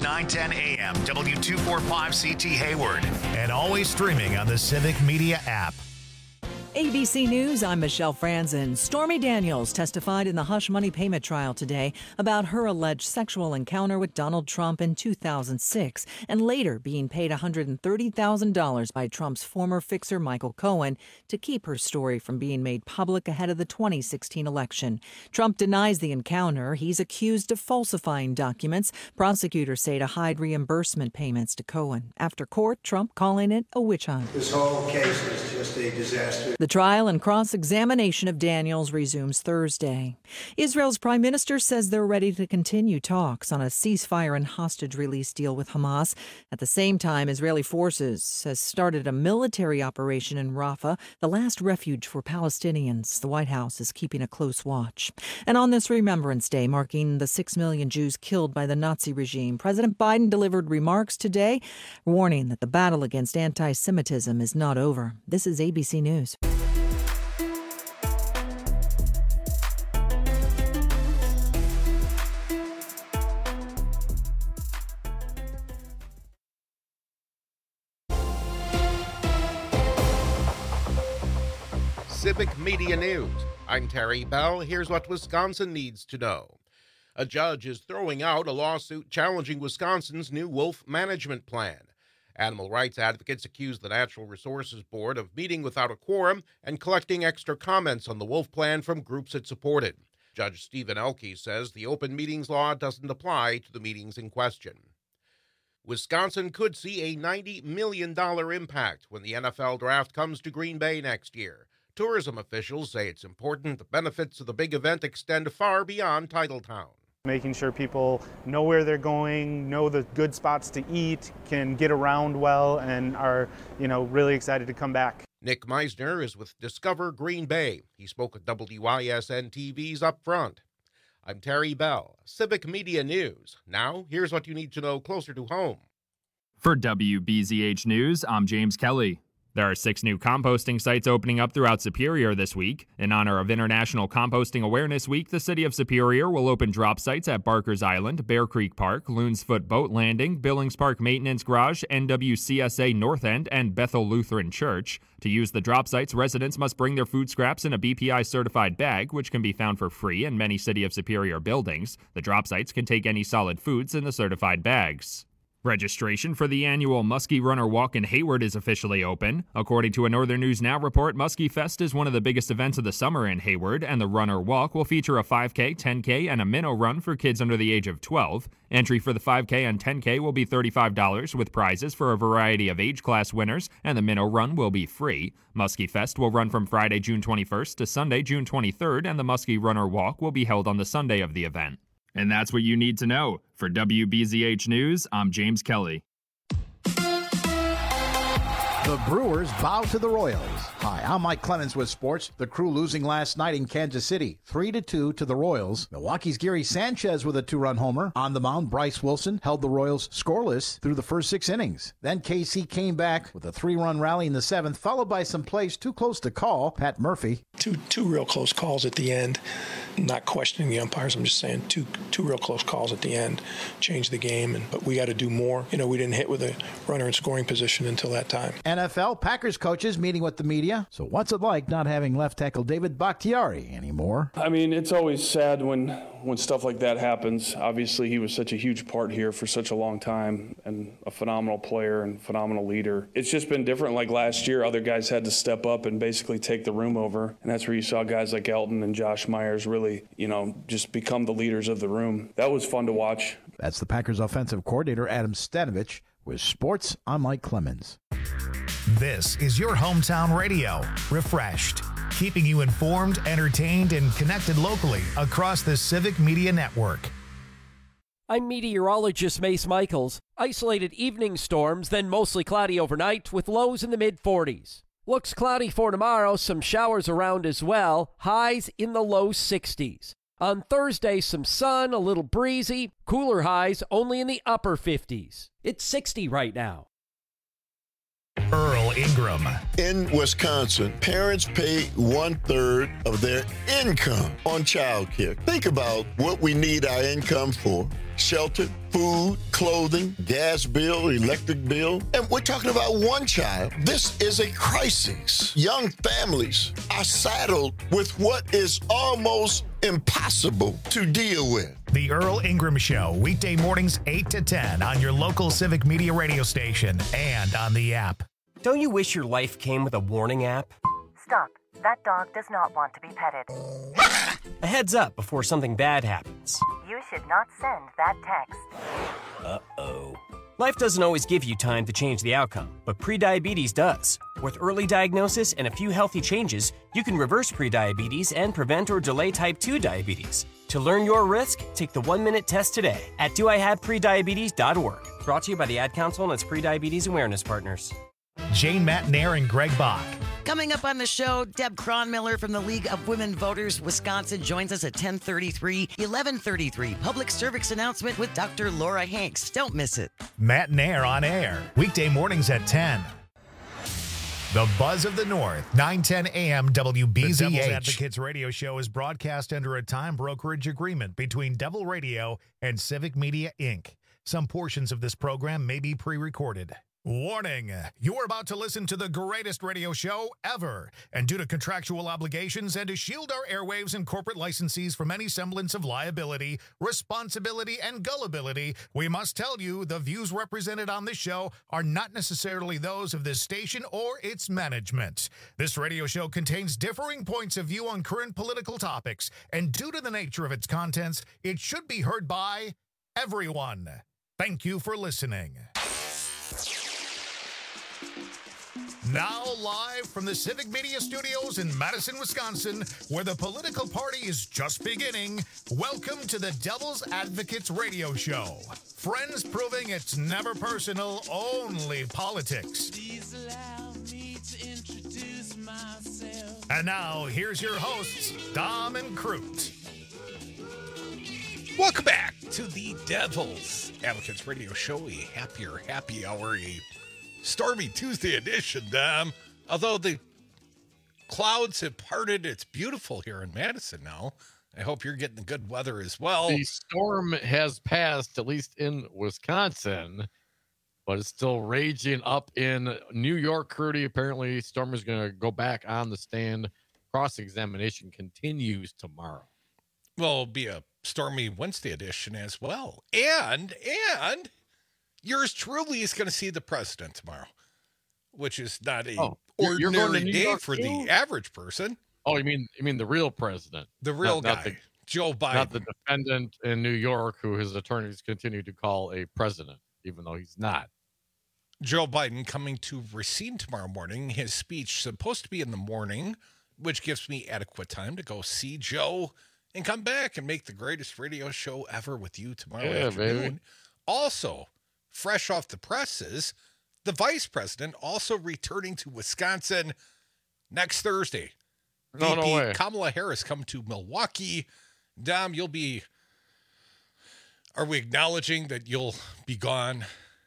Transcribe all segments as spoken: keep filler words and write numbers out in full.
nine ten A M, W two forty-five C T Hayward, and always streaming on the Civic Media app. A B C News, I'm Michelle Franzen. Stormy Daniels testified in the hush money payment trial today about her alleged sexual encounter with Donald Trump in two thousand six and later being paid one hundred thirty thousand dollars by Trump's former fixer Michael Cohen to keep her story from being made public ahead of the twenty sixteen election. Trump denies the encounter. He's accused of falsifying documents, prosecutors say, to hide reimbursement payments to Cohen. After court, Trump calling it a witch hunt. This whole case is just a disaster. The trial and cross-examination of Daniels resumes Thursday. Israel's prime minister says they're ready to continue talks on a ceasefire and hostage release deal with Hamas. At the same time, Israeli forces has started a military operation in Rafah, the last refuge for Palestinians. The White House is keeping a close watch. And on this Remembrance Day, marking the six million Jews killed by the Nazi regime, President Biden delivered remarks today, warning that the battle against anti-Semitism is not over. This is A B C News. Civic Media News. I'm Terry Bell. Here's what Wisconsin needs to know. A judge is throwing out a lawsuit challenging Wisconsin's new wolf management plan. Animal rights advocates accuse the Natural Resources Board of meeting without a quorum and collecting extra comments on the wolf plan from groups it supported. Judge Stephen Elke says the open meetings law doesn't apply to the meetings in question. Wisconsin could see a ninety million dollars impact when the N F L draft comes to Green Bay next year. Tourism officials say it's important the benefits of the big event extend far beyond Titletown. Making sure people know where they're going, know the good spots to eat, can get around well, and are, you know, really excited to come back. Nick Meisner is with Discover Green Bay. He spoke at W Y S N T V's Up Front. I'm Terry Bell, Civic Media News. Now, here's what you need to know closer to home. For W B Z H News, I'm James Kelly. There are six new composting sites opening up throughout Superior this week. In honor of International Composting Awareness Week, the City of Superior will open drop sites at Barker's Island, Bear Creek Park, Loons Foot Boat Landing, Billings Park Maintenance Garage, N W C S A North End, and Bethel Lutheran Church. To use the drop sites, residents must bring their food scraps in a B P I-certified bag, which can be found for free in many City of Superior buildings. The drop sites can take any solid foods in the certified bags. Registration for the annual Muskie Runner Walk in Hayward is officially open. According to a Northern News Now report, Muskie Fest is one of the biggest events of the summer in Hayward, and the Runner Walk will feature a five K, ten K, and a minnow run for kids under the age of twelve. Entry for the five K and ten K will be thirty-five dollars, with prizes for a variety of age class winners, and the minnow run will be free. Muskie Fest will run from Friday, June twenty-first to Sunday, June twenty-third, and the Muskie Runner Walk will be held on the Sunday of the event. And that's what you need to know. For W B Z H News, I'm James Kelly. The Brewers bow to the Royals. Hi, I'm Mike Clemens with sports. The Crew losing last night in Kansas City, three to two to the Royals. Milwaukee's Gary Sanchez with a two-run homer. On the mound, Bryce Wilson held the Royals scoreless through the first six innings. Then K C came back with a three-run rally in the seventh, followed by some plays too close to call. Pat Murphy. Two two real close calls at the end. Not questioning the umpires. I'm just saying two two real close calls at the end changed the game. And but we got to do more. You know, we didn't hit with a runner in scoring position until that time. N F L Packers coaches meeting with the media. So what's it like not having left tackle David Bakhtiari anymore? I mean, it's always sad when when stuff like that happens. Obviously, he was such a huge part here for such a long time and a phenomenal player and phenomenal leader. It's just been different. Like last year, other guys had to step up and basically take the room over. And that's where you saw guys like Elton and Josh Myers really, you know, just become the leaders of the room. That was fun to watch. That's the Packers offensive coordinator, Adam Stanovich. With sports, I'm Mike Clemens. This is your hometown radio, Refreshed, keeping you informed, entertained, and connected locally across the Civic Media Network. I'm meteorologist Mace Michaels. Isolated evening storms, then mostly cloudy overnight with lows in the mid forties. Looks cloudy for tomorrow, some showers around as well, highs in the low sixties. On Thursday, some sun, a little breezy, cooler highs only in the upper fifties. It's sixty right now. Earl Ingram. In Wisconsin, parents pay one-third of their income on child care. Think about what we need our income for. shelter, food, clothing, gas bill, electric bill. And we're talking about one child. This is a crisis. Young families are saddled with what is almost impossible to deal with. The Earl Ingram Show, weekday mornings eight to ten on your local Civic Media radio station and on the app. Don't you wish your life came with a warning app? Stop. That dog does not want to be petted. A heads up before something bad happens. You should not send that text. Uh-oh. Life doesn't always give you time to change the outcome, but prediabetes does. With early diagnosis and a few healthy changes, you can reverse prediabetes and prevent or delay type two diabetes. To learn your risk, take the one-minute test today at do I have prediabetes dot org. Brought to you by the Ad Council and its Prediabetes Awareness Partners. Jane Matnair and Greg Bach. Coming up on the show, Deb Cronmiller from the League of Women Voters Wisconsin joins us at ten thirty-three, eleven thirty-three. Public service announcement with Doctor Laura Hanks. Don't miss it. Matnair on air, weekday mornings at ten. The Buzz of the North, nine ten a.m. W B Z H. The Devil's Advocates radio show is broadcast under a time brokerage agreement between Devil Radio and Civic Media, Incorporated. Some portions of this program may be pre-recorded. Warning, you're about to listen to the greatest radio show ever. And due to contractual obligations and to shield our airwaves and corporate licensees from any semblance of liability, responsibility, and gullibility, we must tell you the views represented on this show are not necessarily those of this station or its management. This radio show contains differing points of view on current political topics, and due to the nature of its contents, it should be heard by everyone. Thank you for listening. Now live from the Civic Media Studios in Madison, Wisconsin, where the political party is just beginning, welcome to the Devil's Advocates radio show. Friends proving it's never personal, only politics. Please allow me to introduce myself. And now, here's your hosts, Dom and Crute. Welcome back to the Devil's Advocates radio show, a happier, happy hour, a stormy Tuesday edition, Dom. Although the clouds have parted, it's beautiful here in Madison now. I hope you're getting the good weather as well. The storm has passed, at least in Wisconsin, but it's still raging up in New York. Crudy, apparently, storm is going to go back on the stand. Cross-examination continues tomorrow. Well, it'll be a stormy Wednesday edition as well. And, and... yours truly is going to see the president tomorrow, which is not a oh, ordinary day York for too? the average person. Oh, you mean you mean the real president, the real not, guy, not the, Joe Biden, not the defendant in New York who his attorneys continue to call a president, even though he's not. Joe Biden coming to Racine tomorrow morning. His speech supposed to be in the morning, which gives me adequate time to go see Joe and come back and make the greatest radio show ever with you tomorrow yeah, afternoon. Baby. Also, fresh off the presses, the vice president also returning to Wisconsin next Thursday. No, no way. Kamala Harris come to Milwaukee. Dom, you'll be, are we acknowledging that you'll be gone?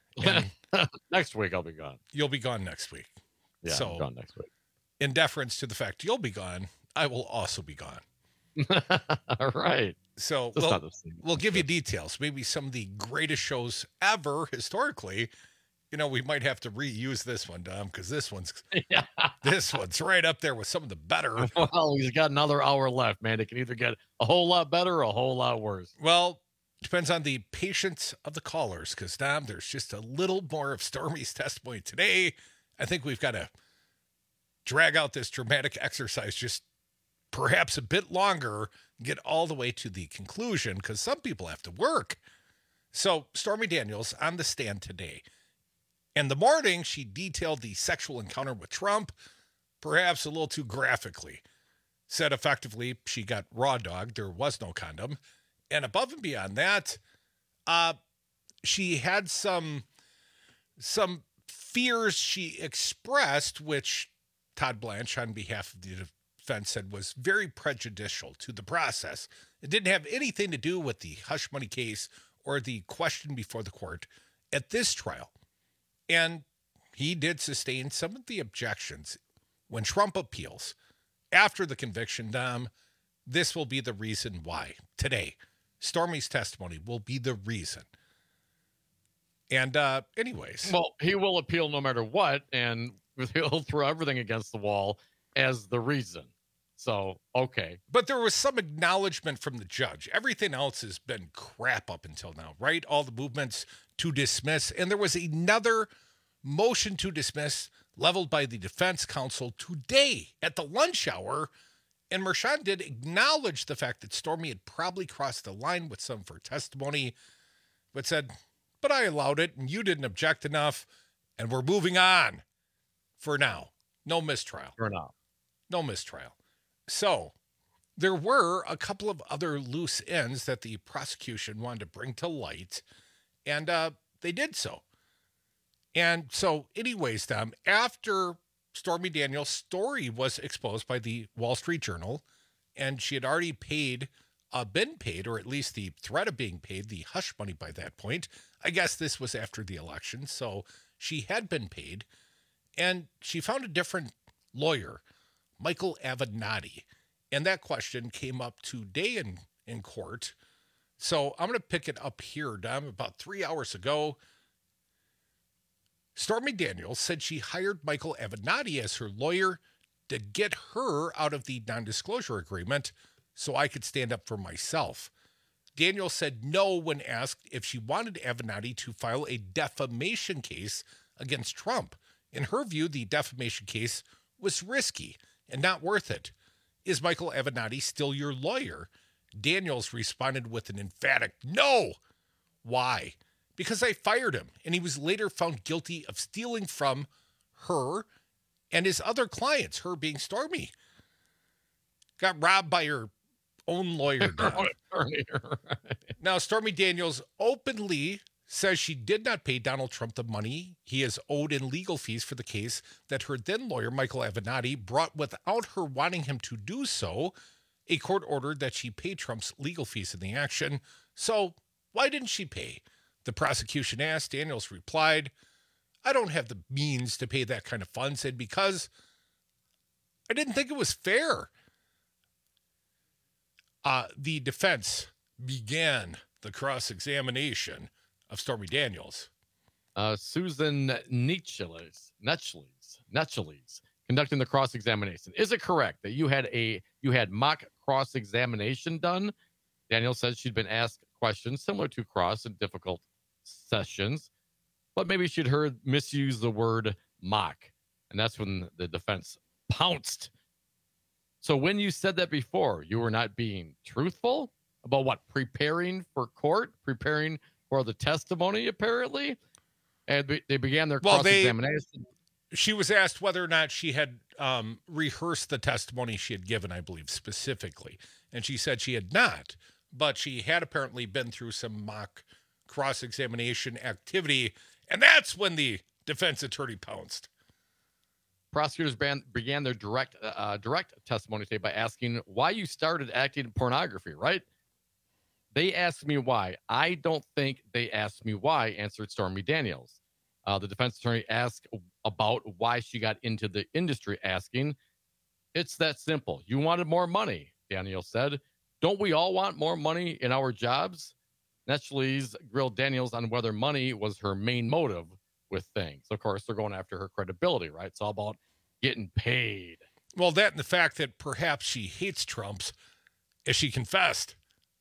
Next week I'll be gone. You'll be gone next week. Yeah, so, I'm gone next week. In deference to the fact you'll be gone, I will also be gone. All right. So we'll, we'll give you details. Maybe some of the greatest shows ever historically. You know, we might have to reuse this one, Dom, because this one's yeah. this one's right up there with some of the better. Well, he's got another hour left, man. It can either get a whole lot better or a whole lot worse. Well, depends on the patience of the callers, because, Dom, there's just a little more of Stormy's testimony today. I think we've got to drag out this dramatic exercise just perhaps a bit longer, get all the way to the conclusion, because some people have to work. So Stormy Daniels on the stand today. In the morning, she detailed the sexual encounter with Trump, perhaps a little too graphically. Said effectively she got raw dogged, there was no condom. And above and beyond that, uh, she had some, some fears she expressed, which Todd Blanche, on behalf of the defense, said was very prejudicial to the process. It didn't have anything to do with the hush money case or the question before the court at this trial. And he did sustain some of the objections. When Trump appeals after the conviction, Dom, this will be the reason why today Stormy's testimony will be the reason. And uh, anyways. Well, he will appeal no matter what, and he'll throw everything against the wall as the reason. So, okay. But there was some acknowledgement from the judge. Everything else has been crap up until now, right? All the movements to dismiss. And there was another motion to dismiss leveled by the defense counsel today at the lunch hour. And Mershon did acknowledge the fact that Stormy had probably crossed the line with some of her testimony, but said, but I allowed it and you didn't object enough. And we're moving on for now. No mistrial. For now. No mistrial. So there were a couple of other loose ends that the prosecution wanted to bring to light, and uh, they did so. And so anyways, Tom, after Stormy Daniels' story was exposed by the Wall Street Journal, and she had already paid, uh, been paid, or at least the threat of being paid, the hush money by that point. I guess this was after the election, so she had been paid, and she found a different lawyer, Michael Avenatti. And that question came up today in, in court. So I'm going to pick it up here, Dom. About three hours ago, Stormy Daniels said she hired Michael Avenatti as her lawyer to get her out of the non-disclosure agreement so I could stand up for myself. Daniels said no when asked if she wanted Avenatti to file a defamation case against Trump. In her view, the defamation case was risky and not worth it. Is Michael Avenatti still your lawyer? Daniels responded with an emphatic no. Why? Because I fired him, and he was later found guilty of stealing from her and his other clients, her being Stormy. Got robbed by her own lawyer. Now, Stormy Daniels openly says she did not pay Donald Trump the money he is owed in legal fees for the case that her then lawyer, Michael Avenatti, brought without her wanting him to do so. A court ordered that she pay Trump's legal fees in the action. So why didn't she pay? The prosecution asked. Daniels replied, I don't have the means to pay that kind of funds, and because I didn't think it was fair. Uh, the defense began the cross-examination of Stormy Daniels. Uh, Susan Necheles, Necheles, Necheles, conducting the cross-examination. Is it correct that you had a you had mock cross-examination done? Daniels says she'd been asked questions similar to cross in difficult sessions, but maybe she'd heard misuse the word mock, and that's when the defense pounced. So when you said that before, you were not being truthful about what? Preparing for court, preparing for the testimony, apparently, and be, they began their well, cross-examination. They, she was asked whether or not she had um, rehearsed the testimony she had given, I believe, specifically, and she said she had not, but she had apparently been through some mock cross-examination activity, and that's when the defense attorney pounced. Prosecutors ban, began their direct uh, direct testimony today by asking why you started acting in pornography, right? They asked me why. I don't think they asked me why, answered Stormy Daniels. Uh, the defense attorney asked about why she got into the industry, asking, it's that simple. You wanted more money, Daniels said. Don't we all want more money in our jobs? Necheles grilled Daniels on whether money was her main motive with things. Of course, they're going after her credibility, right? It's all about getting paid. Well, that and the fact that perhaps she hates Trump, as she confessed.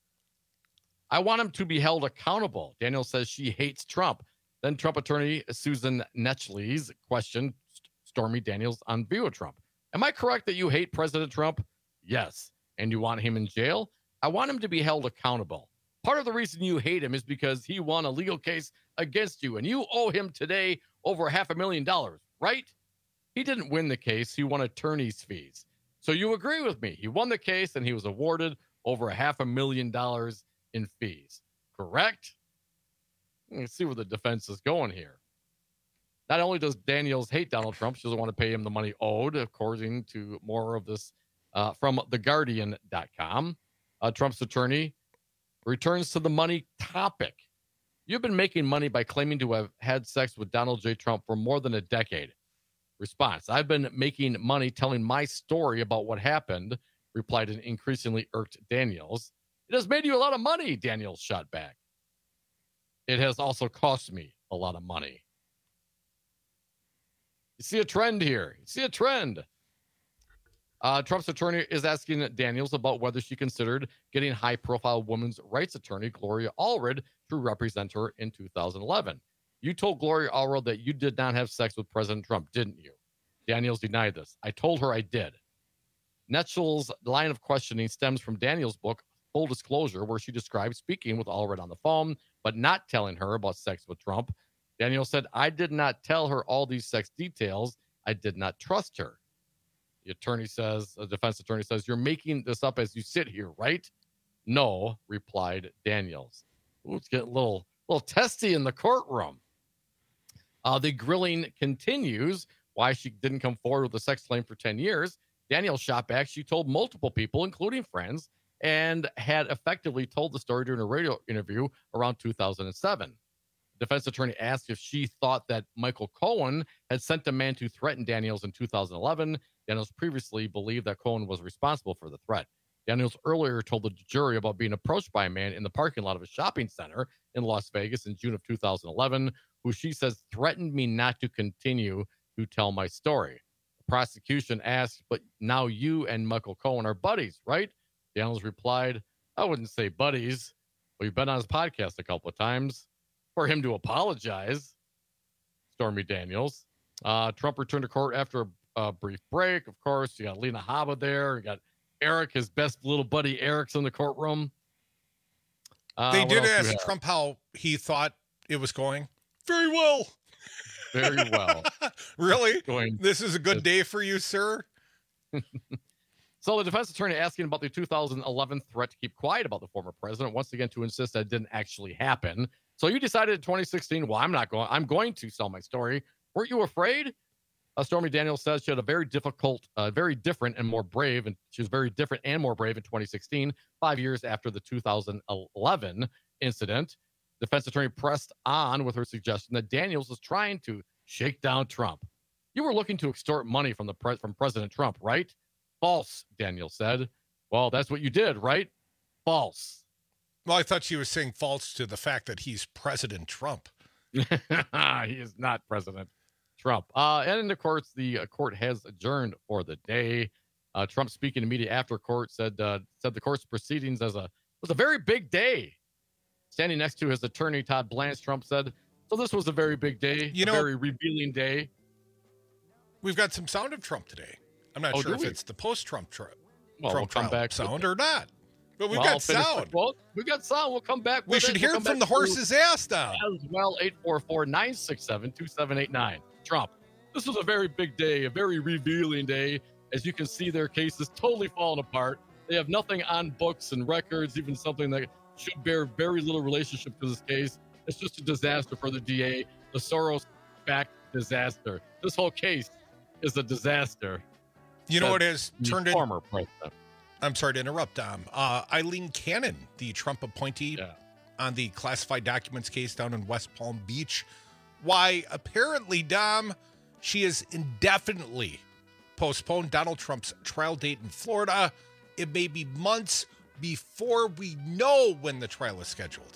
I want him to be held accountable. Daniels says she hates Trump. Then Trump attorney Susan Necheles questioned Stormy Daniels on view of Trump. Am I correct that you hate President Trump? Yes. And you want him in jail? I want him to be held accountable. Part of the reason you hate him is because he won a legal case against you, and you owe him today over half a million dollars, right? He didn't win the case. He won attorney's fees. So you agree with me. He won the case, and he was awarded over a half a million dollars in fees, correct? Let's see where the defense is going here. Not only does Daniels hate Donald Trump, she doesn't want to pay him the money owed, according to more of this uh, from the guardian dot com. Uh, Trump's attorney returns to the money topic. You've been making money by claiming to have had sex with Donald J. Trump for more than a decade. Response: I've been making money telling my story about what happened, replied an increasingly irked Daniels. It has made you a lot of money, Daniels shot back. It has also cost me a lot of money. You see a trend here. You see a trend. Uh, Trump's attorney is asking Daniels about whether she considered getting high-profile women's rights attorney Gloria Allred to represent her in two thousand eleven. You told Gloria Allred that you did not have sex with President Trump, didn't you? Daniels denied this. I told her I did. Netschel's line of questioning stems from Daniels' book, Full Disclosure, where she describes speaking with Allred on the phone, but not telling her about sex with Trump. Daniels said, I did not tell her all these sex details. I did not trust her. The attorney says, the defense attorney says, you're making this up as you sit here, right? No, replied Daniels. Ooh, it's getting a little, little testy in the courtroom. Uh, the grilling continues. Why she didn't come forward with a sex claim for ten years. Daniels shot back. She told multiple people, including friends, and had effectively told the story during a radio interview around two thousand seven. Defense attorney asked if she thought that Michael Cohen had sent a man to threaten Daniels in two thousand eleven. Daniels previously believed that Cohen was responsible for the threat. Daniels earlier told the jury about being approached by a man in the parking lot of a shopping center in Las Vegas in June of two thousand eleven, who she says threatened me not to continue to tell my story. The prosecution asked, but now you and Michael Cohen are buddies, right? Daniels replied, I wouldn't say buddies. We've been on his podcast a couple of times. For him to apologize, Stormy Daniels. Uh, Trump returned to court after a, a brief break. Of course, you got Lena Haba there. You got Eric, his best little buddy Eric's in the courtroom. Uh, they did ask Trump how he thought it was going. Very well. Very well. Really? Going, this is a good day for you, sir? So the defense attorney asking about the two thousand eleven threat to keep quiet about the former president, once again to insist that it didn't actually happen. So you decided in twenty sixteen, well, I'm not going, I'm going to sell my story. Weren't you afraid? Uh, Stormy Daniels says she had a very difficult, uh, very different and more brave, and she was very different and more brave in twenty sixteen, five years after the two thousand eleven incident. Defense attorney pressed on with her suggestion that Daniels was trying to shake down Trump. You were looking to extort money from the pre- from President Trump, right? False, Daniels said. Well, that's what you did, right? False. Well, I thought she was saying false to the fact that he's President Trump. He is not President Trump. Uh, and in the courts, the uh, court has adjourned for the day. Uh, Trump, speaking to media after court, said uh, said the court's proceedings as a was a very big day. Standing next to his attorney, Todd Blanche, Trump said, "So this was a very big day, you a know, very revealing day." We've got some sound of Trump today. I'm not oh, sure if we? it's the post-Trump Trump, well, Trump we'll come back sound or not. But we've well, got sound. Well, we got sound. We'll come back. We with should it. hear we'll it from the horse's ass now. As well, eight four four, nine six seven, two seven eight nine. Trump, this was a very big day, a very revealing day. As you can see, their case is totally falling apart. They have nothing on books and records, even something that should bear very little relationship to this case. It's just a disaster for the D A, the Soros-backed disaster. This whole case is a disaster. You know what has turned in? Former president. I'm sorry to interrupt, Dom. Uh, Eileen Cannon, the Trump appointee yeah. on the classified documents case down in West Palm Beach. Why, apparently, Dom, she has indefinitely postponed Donald Trump's trial date in Florida. It may be months before we know when the trial is scheduled.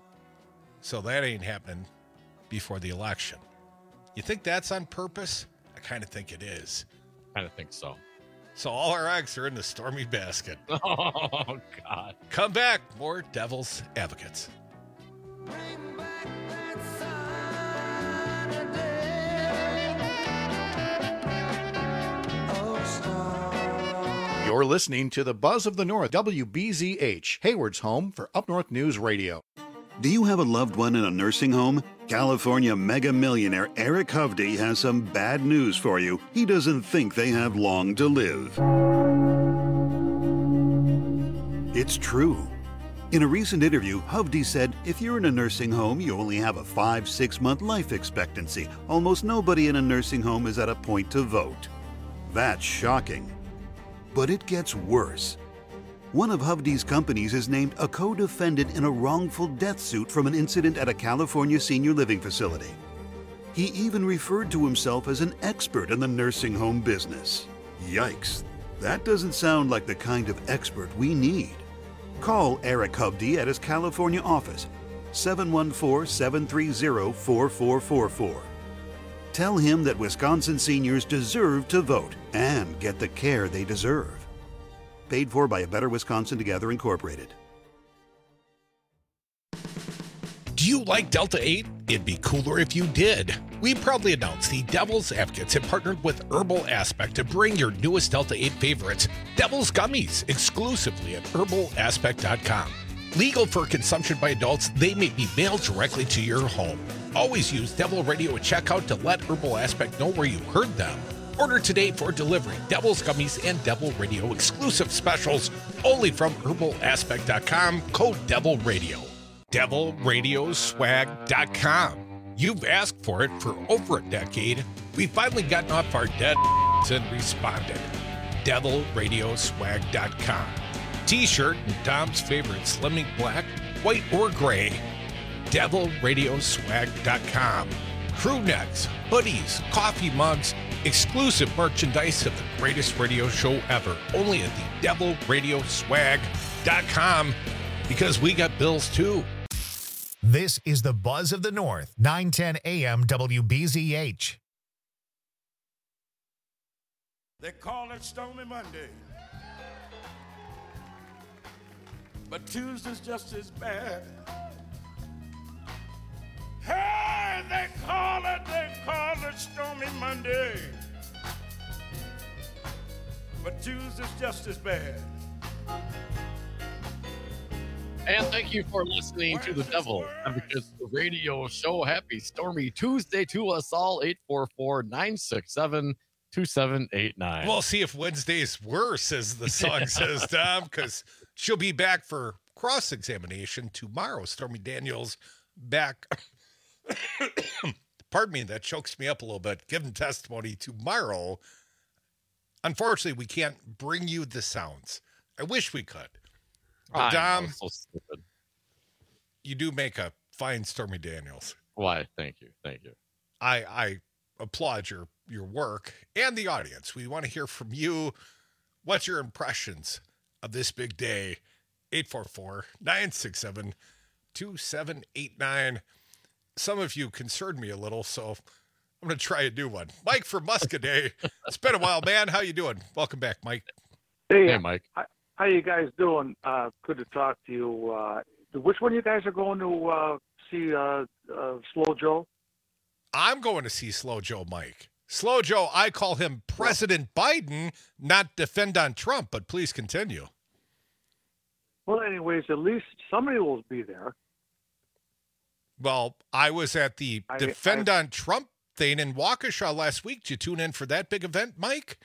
So that ain't happening before the election. You think that's on purpose? I kind of think it is. I kind of think so. So all our eggs are in the Stormy basket. Oh, God. Come back. More Devil's Advocates. You're listening to the Buzz of the North, W B Z H, Hayward's home for Up North News Radio. Do you have a loved one in a nursing home? California mega millionaire Eric Hovde has some bad news for you. He doesn't think they have long to live. It's true. In a recent interview, Hovde said, if you're in a nursing home, you only have a five, six month life expectancy. Almost nobody in a nursing home is at a point to vote. That's shocking. But it gets worse. One of Hovde's companies is named a co-defendant in a wrongful death suit from an incident at a California senior living facility. He even referred to himself as an expert in the nursing home business. Yikes. That doesn't sound like the kind of expert we need. Call Eric Hovde at his California office, seven one four, seven three zero, four four four four. Tell him that Wisconsin seniors deserve to vote and get the care they deserve. Paid for by A Better Wisconsin Together, Incorporated. Do you like Delta eight? It'd be cooler if you did. We proudly announce the Devil's Advocates have partnered with Herbal Aspect to bring your newest Delta eight favorites, Devil's Gummies, exclusively at herbal aspect dot com. Legal for consumption by adults, they may be mailed directly to your home. Always use Devil Radio at checkout to let Herbal Aspect know where you heard them. Order today for delivery. Devil's Gummies and Devil Radio exclusive specials only from herbal aspect dot com, code Devil Radio. devil radio swag dot com. You've asked for it for over a decade. We've finally gotten off our dead and responded. devil radio swag dot com. T-shirt and Tom's favorite slimming black, white, or gray. devil radio swag dot com. Crew necks, hoodies, coffee mugs, exclusive merchandise of the greatest radio show ever. Only at the devil radio swag dot com, because we got bills too. This is the Buzz of the North, nine ten A M W B Z H. They call it Stormy Monday, but Tuesday's just as bad. Hey, they call it, they call it Stormy Monday, but Tuesday's just as bad. And thank you for listening to the Devil Advocates Radio Show. Happy Stormy Tuesday to us all. eight four four, nine six seven, two seven eight nine. We'll see if Wednesday's worse, as the song says, Tom, because she'll be back for cross-examination tomorrow. Stormy Daniels back. Pardon me, that chokes me up a little bit. Giving testimony tomorrow. Unfortunately, we can't bring you the sounds. I wish we could. But Dom, so stupid. You do make a fine Stormy Daniels. Why? Thank you. Thank you. I I applaud your, your work and the audience. We want to hear from you. What's your impressions of this big day? eight four four, nine six seven, two seven eight nine. Some of you concerned me a little, so I'm going to try a new one. Mike from Muscadet. It's been a while, man. How you doing? Welcome back, Mike. Hey, hey Mike. How, how you guys doing? Uh, good to talk to you. Uh, which one of you guys are going to uh, see uh, uh, Slow Joe? I'm going to see Slow Joe, Mike. Slow Joe, I call him President Biden, not defend on Trump, but please continue. Well, anyways, at least somebody will be there. Well, I was at the I, Defend I, on Trump thing in Waukesha last week. Did you tune in for that big event, Mike?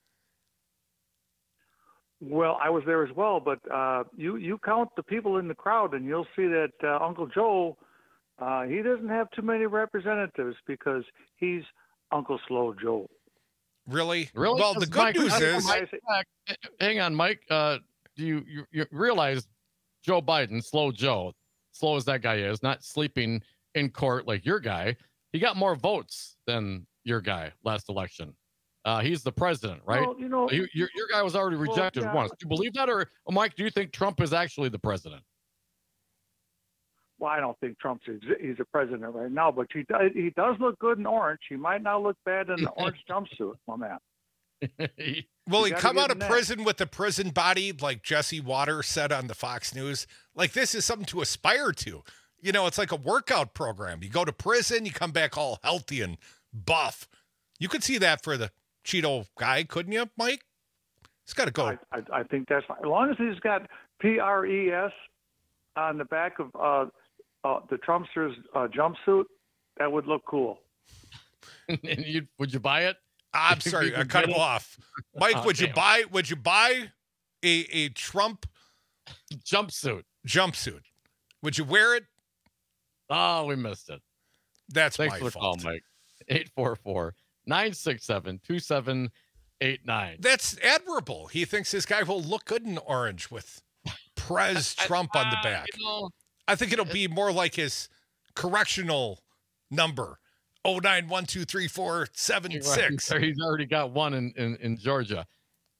Well, I was there as well, but uh, you, you count the people in the crowd, and you'll see that uh, Uncle Joe, uh, he doesn't have too many representatives because he's Uncle Slow Joe. Really? Really? Well, the good Mike, news is... Mike, hang on, Mike. Uh, do you, you, you realize Joe Biden, Slow Joe, slow as that guy is, not sleeping in court like your guy, he got more votes than your guy last election. Uh, he's the president, right? Well, you know, you, your, your guy was already rejected well, yeah. once. Do you believe that? Or, oh, Mike, do you think Trump is actually the president? Well, I don't think Trump's he's a president right now, but he does, he does look good in orange. He might not look bad in the orange jumpsuit, my man. Will he come out of that. prison with a prison body like Jesse Waters said on the Fox News? Like, this is something to aspire to. You know, it's like a workout program. You go to prison, you come back all healthy and buff. You could see that for the Cheeto guy, couldn't you, Mike? He's got to go. I, I, I think that's fine. As long as he's got P R E S on the back of uh, uh, the Trumpster's uh, jumpsuit, that would look cool. And you, would you buy it? I'm sorry, I cut him off. Mike, oh, would damn. you buy would you buy a, a Trump jumpsuit? Jumpsuit. Would you wear it? Oh, we missed it. That's Thanks my for the fault. call, Mike. eight four four, nine six seven, two seven eight nine. That's admirable. He thinks this guy will look good in orange with Prez Trump on the back. You know, I think it'll be more like his correctional number. oh nine one two three four seven six. He's already got one in, in, in Georgia.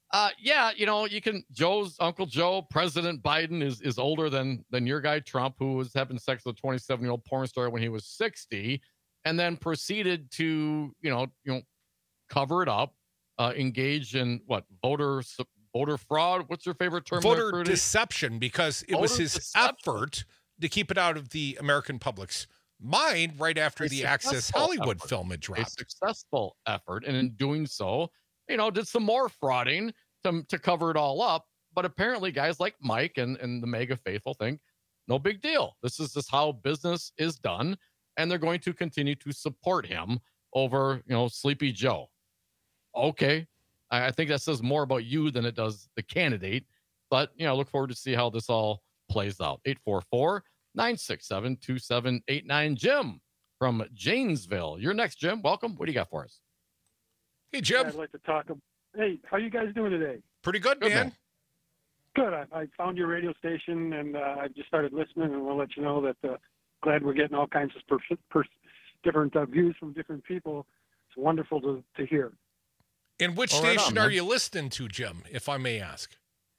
Uh, yeah, you know, you can. Joe's Uncle Joe, President Biden is is older than than your guy Trump, who was having sex with a twenty-seven year old porn star when he was sixty, and then proceeded to you know you know cover it up, uh, engage in what voter voter fraud. What's your favorite term? Voter there, deception, because it voter was his deception. effort to keep it out of the American public's mind right after A the Access Hollywood effort. film had dropped. A successful effort, and in doing so, you know, did some more frauding to, to cover it all up. But apparently guys like Mike and, and the mega faithful think, no big deal. This is just how business is done. And they're going to continue to support him over, you know, Sleepy Joe. Okay. I, I think that says more about you than it does the candidate. But, you know, look forward to see how this all plays out. eight four four, nine six seven, two seven eight nine. Jim from Janesville. You're next, Jim. Welcome. What do you got for us? Hey, Jim. I'd like to talk. Hey, how you guys doing today? Pretty good, Good, man. man. Good. I, I found your radio station, and uh, I just started listening, and we'll let you know that uh, glad we're getting all kinds of per, per, different uh, views from different people. It's wonderful to, to hear. And which All right station on, are man. you listening to, Jim, if I may ask?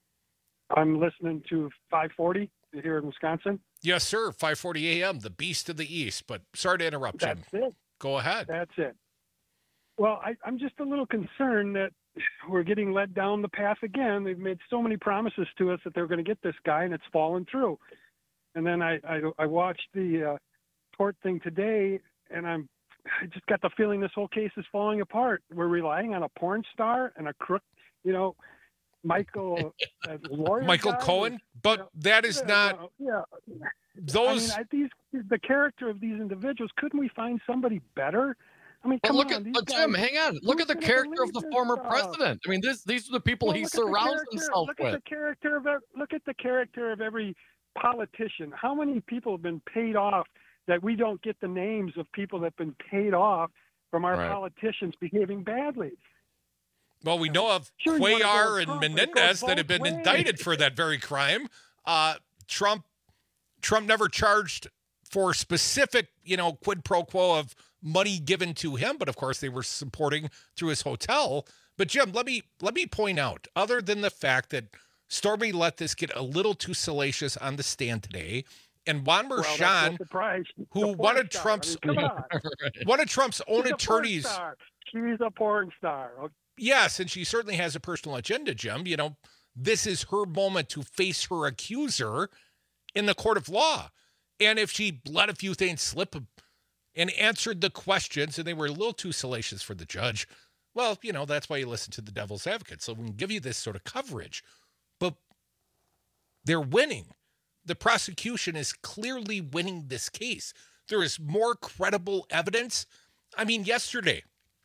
I'm listening to five forty here in Wisconsin. Yes, sir. five forty a.m., the Beast of the East. But sorry to interrupt, Jim. That's it. Go ahead. That's it. Well, I, I'm just a little concerned that we're getting led down the path again. They've made so many promises to us that they're going to get this guy, and it's fallen through. And then I, I, I watched the uh, court thing today, and I'm I just got the feeling this whole case is falling apart. We're relying on a porn star and a crook, you know, Michael uh, lawyer Michael guy. Cohen? But You know, that is yeah, not... well, yeah. Those... I mean, I, these the character of these individuals. Couldn't we find somebody better? I mean, But come look on, at these but Jim, guys- hang on. Look who's at the gonna character of believe the this former stuff? president. I mean, this these are the people Well, he look at the surrounds character- himself look with. At the character of ev- look at the character of every politician. How many people have been paid off that we don't get the names of people that have been paid off from our Right. politicians behaving badly? Well, we know of Sure, you wanna go Cuellar with and Trump, but it Menendez goes that have been both ways. indicted for that very crime. Uh, Trump, Trump never charged for specific, you know, quid pro quo of money given to him, but of course they were supporting through his hotel. But Jim, let me let me point out, other than the fact that Stormy let this get a little too salacious on the stand today, and Juan Well, that's Merchan, no surprise. who The porn one of star. Trump's I mean, come on. one of Trump's own She's a porn attorneys. star. She's a porn star. Okay. Yes, and she certainly has a personal agenda, Jim. You know, this is her moment to face her accuser in the court of law. And if she let a few things slip and answered the questions, and they were a little too salacious for the judge, well, you know, that's why you listen to the devil's advocate. So we can give you this sort of coverage. But they're winning. The prosecution is clearly winning this case. There is more credible evidence. I mean, yesterday,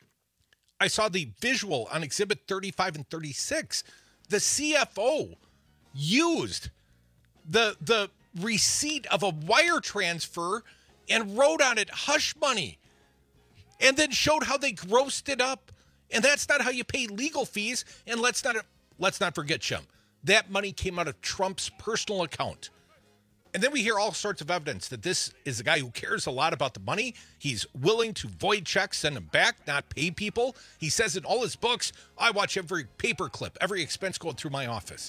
I saw the visual on Exhibit thirty-five and thirty-six. The C F O used the the receipt of a wire transfer and wrote on it hush money, and then showed how they grossed it up. And that's not how you pay legal fees. And let's not let's not forget, Chum, that money came out of Trump's personal account. And then we hear all sorts of evidence that this is a guy who cares a lot about the money. He's willing to void checks, send them back, not pay people. He says in all his books, I watch every paper clip, every expense going through my office.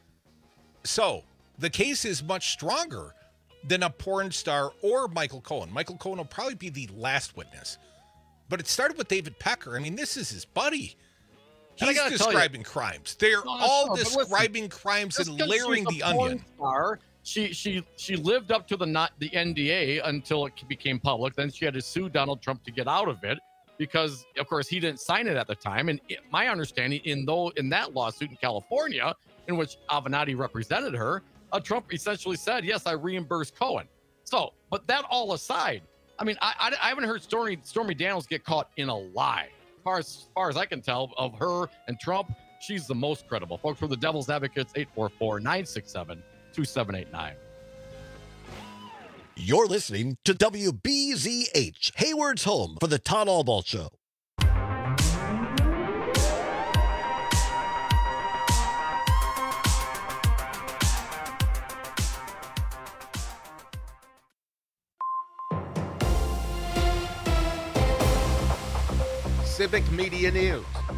So the case is much stronger than a porn star or Michael Cohen. Michael Cohen will probably be the last witness. But it started with David Pecker. I mean, this is his buddy. And I He's gotta tell you- describing crimes. They are No, no, all no, but listen, describing crimes just and 'cause layering she's the a porn onion. star, she she she lived up to the not the N D A until it became public. Then she had to sue Donald Trump to get out of it because, of course, he didn't sign it at the time. And it, my understanding, in though in that lawsuit in California, in which Avenatti represented her, uh, Trump essentially said, "Yes, I reimbursed Cohen." So, but that all aside, I mean, I I, I haven't heard Stormy Stormy Daniels get caught in a lie. As far as, as far as I can tell of her and Trump, she's the most credible. Folks, for the Devil's Advocates, eight four four, nine six seven, two seven eight nine. You're listening to W B Z H, Hayward's home for the Todd Albaugh Show. Civic Media News.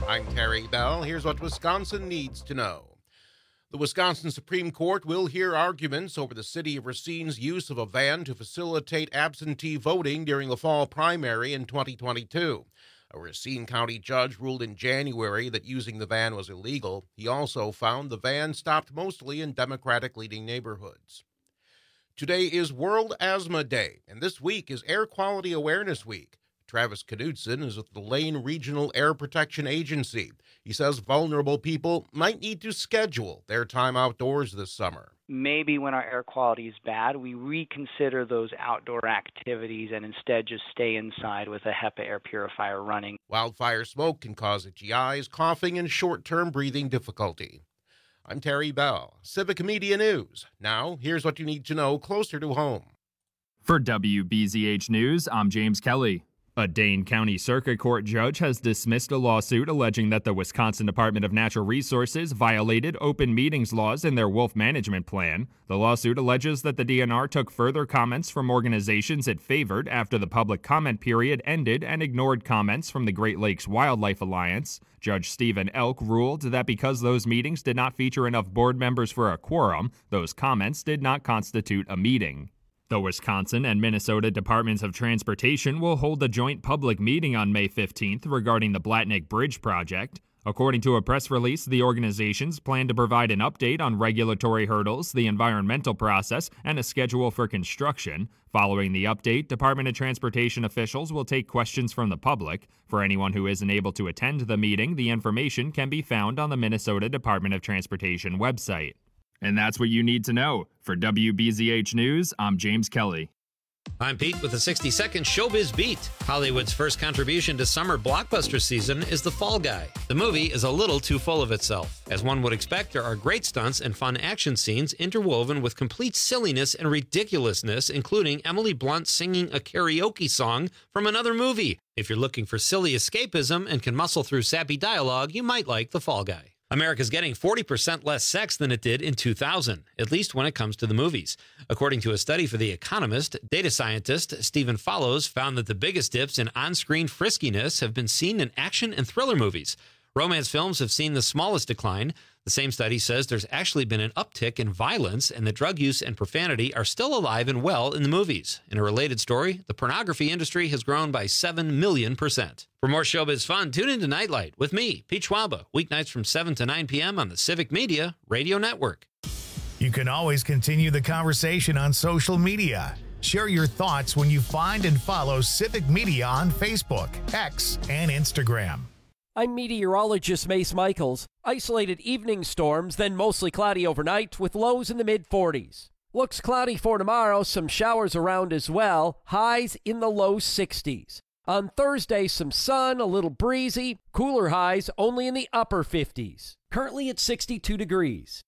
I'm Terry Bell. Here's what Wisconsin needs to know. The Wisconsin Supreme Court will hear arguments over the city of Racine's use of a van to facilitate absentee voting during the fall primary in twenty twenty-two. A Racine County judge ruled in January that using the van was illegal. He also found the van stopped mostly in Democratic-leading neighborhoods. Today is World Asthma Day, and this week is Air Quality Awareness Week. Travis Knudsen is with the Lane Regional Air Protection Agency. He says vulnerable people might need to schedule their time outdoors this summer. Maybe when our air quality is bad, we reconsider those outdoor activities and instead just stay inside with a HEPA air purifier running. Wildfire smoke can cause itchy eyes, coughing, and short-term breathing difficulty. I'm Terry Bell, Civic Media News. Now, here's what you need to know closer to home. For W B Z H News, I'm James Kelly. A Dane County Circuit Court judge has dismissed a lawsuit alleging that the Wisconsin Department of Natural Resources violated open meetings laws in their wolf management plan. The lawsuit alleges that the D N R took further comments from organizations it favored after the public comment period ended and ignored comments from the Great Lakes Wildlife Alliance. Judge Stephen Elk ruled that because those meetings did not feature enough board members for a quorum, those comments did not constitute a meeting. The Wisconsin and Minnesota Departments of Transportation will hold a joint public meeting on May fifteenth regarding the Blatnick Bridge project. According to a press release, the organizations plan to provide an update on regulatory hurdles, the environmental process, and a schedule for construction. Following the update, Department of Transportation officials will take questions from the public. For anyone who isn't able to attend the meeting, the information can be found on the Minnesota Department of Transportation website. And that's what you need to know. For W B Z H News, I'm James Kelly. I'm Pete with a sixty second Showbiz Beat. Hollywood's first contribution to summer blockbuster season is The Fall Guy. The movie is a little too full of itself. As one would expect, there are great stunts and fun action scenes interwoven with complete silliness and ridiculousness, including Emily Blunt singing a karaoke song from another movie. If you're looking for silly escapism and can muscle through sappy dialogue, you might like The Fall Guy. America's getting forty percent less sex than it did in two thousand, at least when it comes to the movies. According to a study for The Economist, data scientist Stephen Follows found that the biggest dips in on-screen friskiness have been seen in action and thriller movies. Romance films have seen the smallest decline. The same study says there's actually been an uptick in violence and that drug use and profanity are still alive and well in the movies. In a related story, the pornography industry has grown by seven million percent. For more showbiz fun, tune into Nightlight with me, Pete Schwaba, weeknights from seven to nine p.m. on the Civic Media Radio Network. You can always continue the conversation on social media. Share your thoughts when you find and follow Civic Media on Facebook, X, and Instagram. I'm meteorologist Mace Michaels. Isolated evening storms, then mostly cloudy overnight with lows in the mid forties. Looks cloudy for tomorrow, some showers around as well, highs in the low sixties. On Thursday, some sun, a little breezy, cooler highs only in the upper fifties. Currently at sixty-two degrees.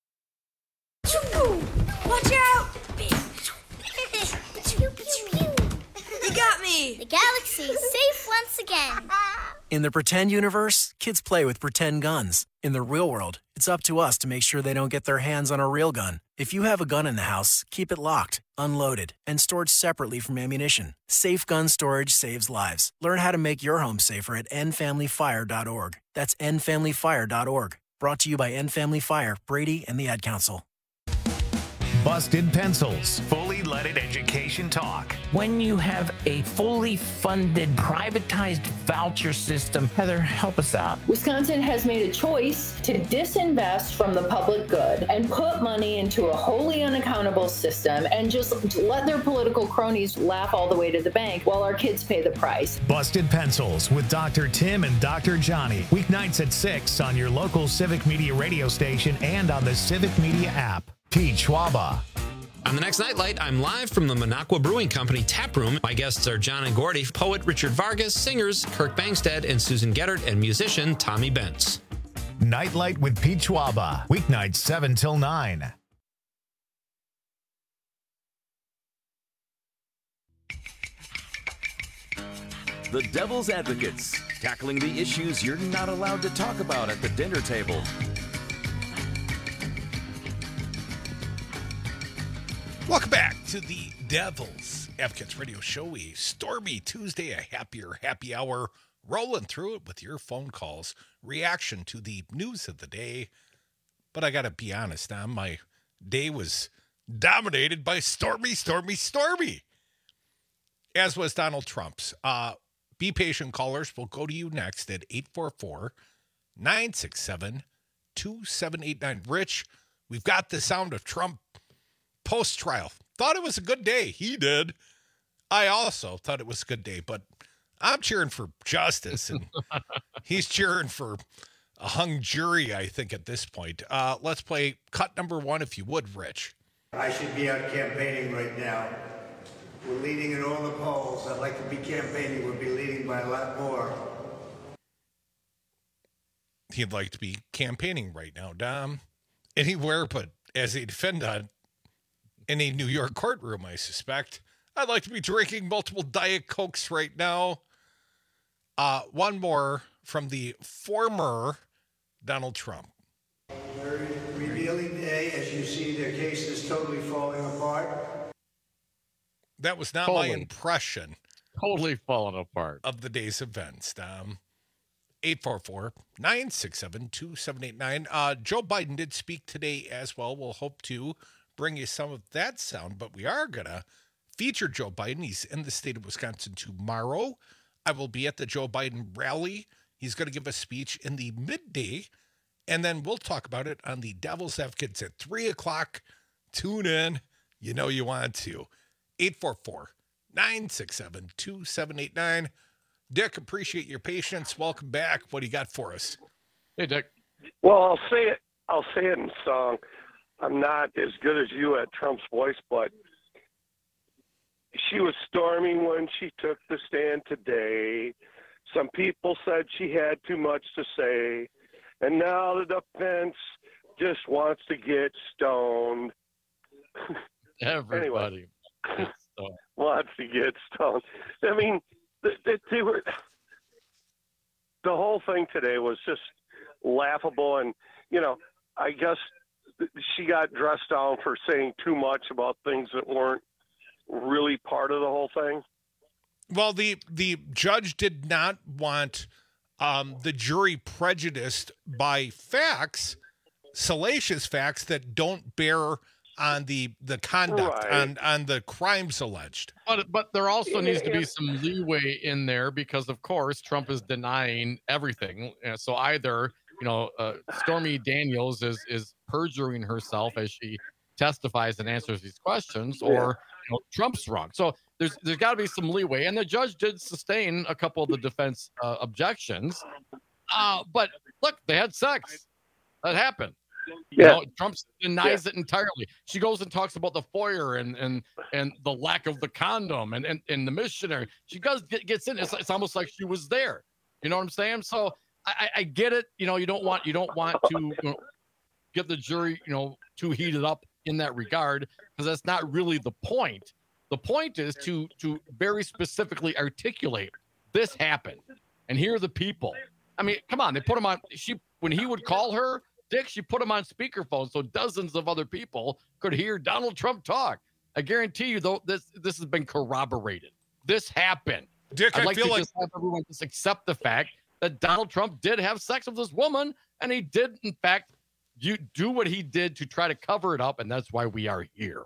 Watch out! You got me! The galaxy is safe once again. In the pretend universe, kids play with pretend guns. In the real world, it's up to us to make sure they don't get their hands on a real gun. If you have a gun in the house, keep it locked, unloaded, and stored separately from ammunition. Safe gun storage saves lives. Learn how to make your home safer at end family fire dot org. That's end family fire dot org. Brought to you by End Family Fire, Brady, and the Ad Council. Busted Pencils, fully leaded education talk. When you have a fully funded, privatized voucher system, Heather, help us out. Wisconsin has made a choice to disinvest from the public good and put money into a wholly unaccountable system and just let their political cronies laugh all the way to the bank while our kids pay the price. Busted Pencils with Doctor Tim and Doctor Johnny. Weeknights at six on your local Civic Media radio station and on the Civic Media app. Pete Schwaba. On the next Nightlight, I'm live from the Minocqua Brewing Company tap room. My guests are John and Gordy, poet Richard Vargas, singers Kirk Bangstead and Susan Geddard, and musician Tommy Bentz. Nightlight with Pete Schwaba. Weeknights seven till nine. The Devil's Advocates, tackling the issues you're not allowed to talk about at the dinner table. Welcome back to the Devil's Advocates Radio Show. A stormy Tuesday, a happier happy hour rolling through it with your phone calls, reaction to the news of the day. But I got to be honest, now my day was dominated by Stormy, Stormy, Stormy, as was Donald Trump's. Uh, be patient, callers. We'll go to you next at eight four four, nine six seven, two seven eight nine. Rich, we've got the sound of Trump post-trial. Thought it was a good day. He did. I also thought it was a good day, but I'm cheering for justice, and he's cheering for a hung jury, I think, at this point. Uh, let's play cut number one, if you would, Rich. I should be out campaigning right now. We're leading in all the polls. I'd like to be campaigning. We'll be leading by a lot more. He'd like to be campaigning right now, Dom. Anywhere but as a defendant in a New York courtroom, I suspect. I'd like to be drinking multiple Diet Cokes right now. Uh, one more from the former Donald Trump. Very revealing day. As you see, their case is totally falling apart. That was not Totally. my impression. Totally falling apart. Of the day's events, Dom. eight four four, nine six seven, two seven eight nine. Uh, Joe Biden did speak today as well. We'll hope to bring you some of that sound, but we are going to feature Joe Biden. He's in the state of Wisconsin tomorrow. I will be at the Joe Biden rally. He's going to give a speech in the midday, and then we'll talk about it on the Devil's Advocates at three o'clock. Tune in. You know you want to. eight four four, nine six seven, two seven eight nine. Dick, appreciate your patience. Welcome back. What do you got for us? Hey, Dick. Well, I'll say it. I'll say it in song. I'm not as good as you at Trump's voice, but she was storming when she took the stand today. Some people said she had too much to say, and now the defense just wants to get stoned. Everybody anyway, wants to get stoned. I mean, they, they were. The whole thing today was just laughable, and you know, I guess she got dressed down for saying too much about things that weren't really part of the whole thing. Well, the the judge did not want um, the jury prejudiced by facts, salacious facts that don't bear on the the conduct, Right. on on the crimes alleged. But but there also needs to be some leeway in there because, of course, Trump is denying everything. Uh, So either, you know, uh, Stormy Daniels is is perjuring herself as she testifies and answers these questions, or you know, Trump's wrong. So there's there's got to be some leeway, and the judge did sustain a couple of the defense uh, objections. Uh, but look, they had sex. That happened. You Yeah. know, Trump denies it entirely. She goes and talks about the foyer and and and the lack of the condom and and, and the missionary. She does get, gets in. It's, it's almost like she was there. You know what I'm saying? So I, I get it. You know, you don't want you don't want to you know, get the jury you know too heated up in that regard, because that's not really the point. The point is to to very specifically articulate this happened, and here are the people. I mean, come on, they put him on. She when he would call her, Dick, she put him on speakerphone so dozens of other people could hear Donald Trump talk. I guarantee you, though, this this has been corroborated. This happened. Dick, I'd I like feel to like- just have everyone just accept the fact that Donald Trump did have sex with this woman, and he did, in fact, you do what he did to try to cover it up, and that's why we are here.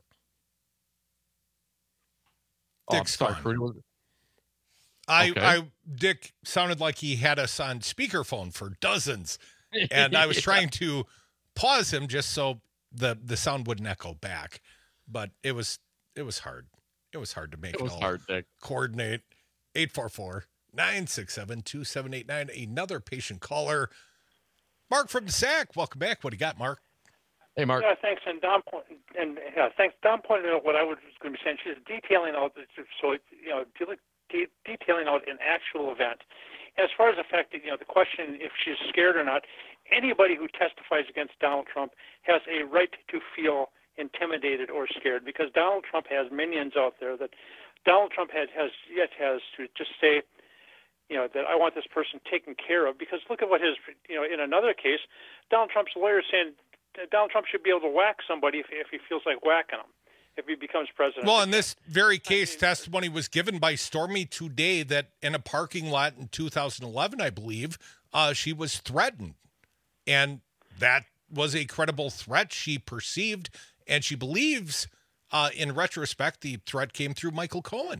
Oh, I'm Dick's sorry, fine. Trudy, was- I, Okay. I Dick sounded like he had us on speakerphone for dozens, and I was Yeah. trying to pause him just so the the sound wouldn't echo back, but it was it was hard. It was hard to make It it, was all hard, Dick. coordinate. eight four four, nine six seven, two seven eight nine. Another patient caller, Mark from the Sac. Welcome back. What do you got, Mark? Hey, Mark. Yeah, thanks. And Don, point, and yeah, thanks. Don pointed out what I was going to be saying. She's detailing out, the- so it, you know, de- de- detailing out an actual event. As far as the fact that you know, the question if she's scared or not, anybody who testifies against Donald Trump has a right to feel intimidated or scared, because Donald Trump has minions out there that Donald Trump has has yet has to just say, you know, that I want this person taken care of. Because look at what his, you know, in another case, Donald Trump's lawyer is saying Donald Trump should be able to whack somebody if, if he feels like whacking them. if he becomes president. Well, in this very case, I mean, testimony was given by Stormy today that in a parking lot in two thousand eleven, I believe, uh, she was threatened. And that was a credible threat she perceived, and she believes, uh, in retrospect, the threat came through Michael Cohen.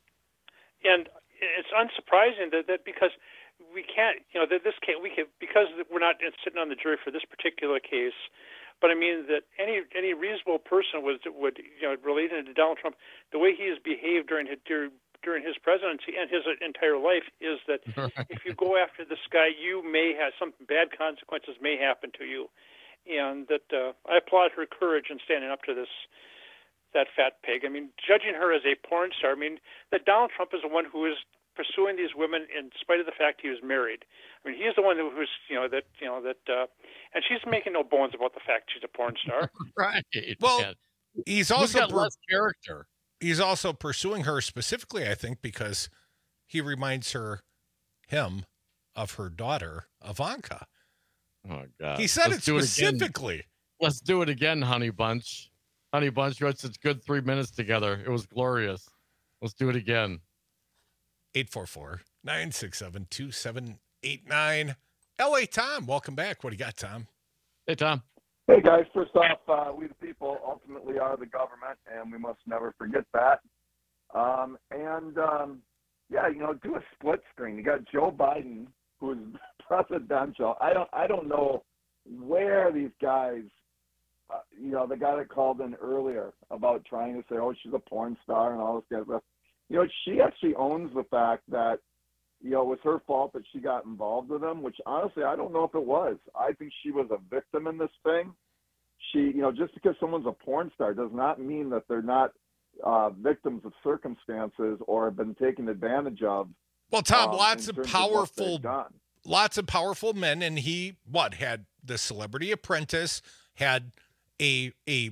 And it's unsurprising that, that because we can't, you know, that this case, we can, because we're not sitting on the jury for this particular case, but I mean that any any reasonable person would, would you know, related to Donald Trump, the way he has behaved during his, during his presidency and his entire life is that if you go after this guy, you may have some bad consequences may happen to you. And that uh, I applaud her courage in standing up to this, that fat pig. I mean, judging her as a porn star, I mean, that Donald Trump is the one who is pursuing these women in spite of the fact he was married. I mean, he's the one who, who's, you know, that, you know, that, uh, and she's making no bones about the fact she's a porn star. Right. Well, yeah. he's also got less character. He's also pursuing her specifically, I think, because he reminds her, him, of her daughter, Ivanka. Oh, God. He said Let's it do specifically. It Let's do it again, Honey Bunch. Honey Bunch, it's a good three minutes together. It was glorious. Let's do it again. eight four four, nine six seven, two seven eight nine. L A Tom, welcome back. What do you got, Tom? Hey, Tom. Hey, guys. First off, uh, we the people ultimately are the government, and we must never forget that. Um, and, um, yeah, you know, do a split screen. You got Joe Biden, who's presidential. I don't, I don't know where these guys, uh, you know, the guy that called in earlier about trying to say, oh, she's a porn star and all this kind of stuff. You know, she actually owns the fact that, you know, it was her fault that she got involved with him, which honestly, I don't know if it was. I think she was a victim in this thing. She, you know, just because someone's a porn star does not mean that they're not uh, victims of circumstances or have been taken advantage of. Well, Tom, um, lots of powerful, of lots of powerful men, and he, what, had the Celebrity Apprentice, had a a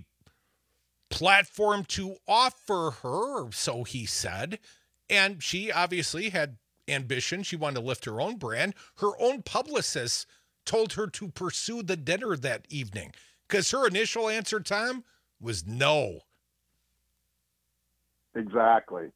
platform to offer her, so he said, and she obviously had ambition. She wanted to lift her own brand. Her own publicist told her to pursue the dinner that evening because her initial answer, Tom, was no. Exactly.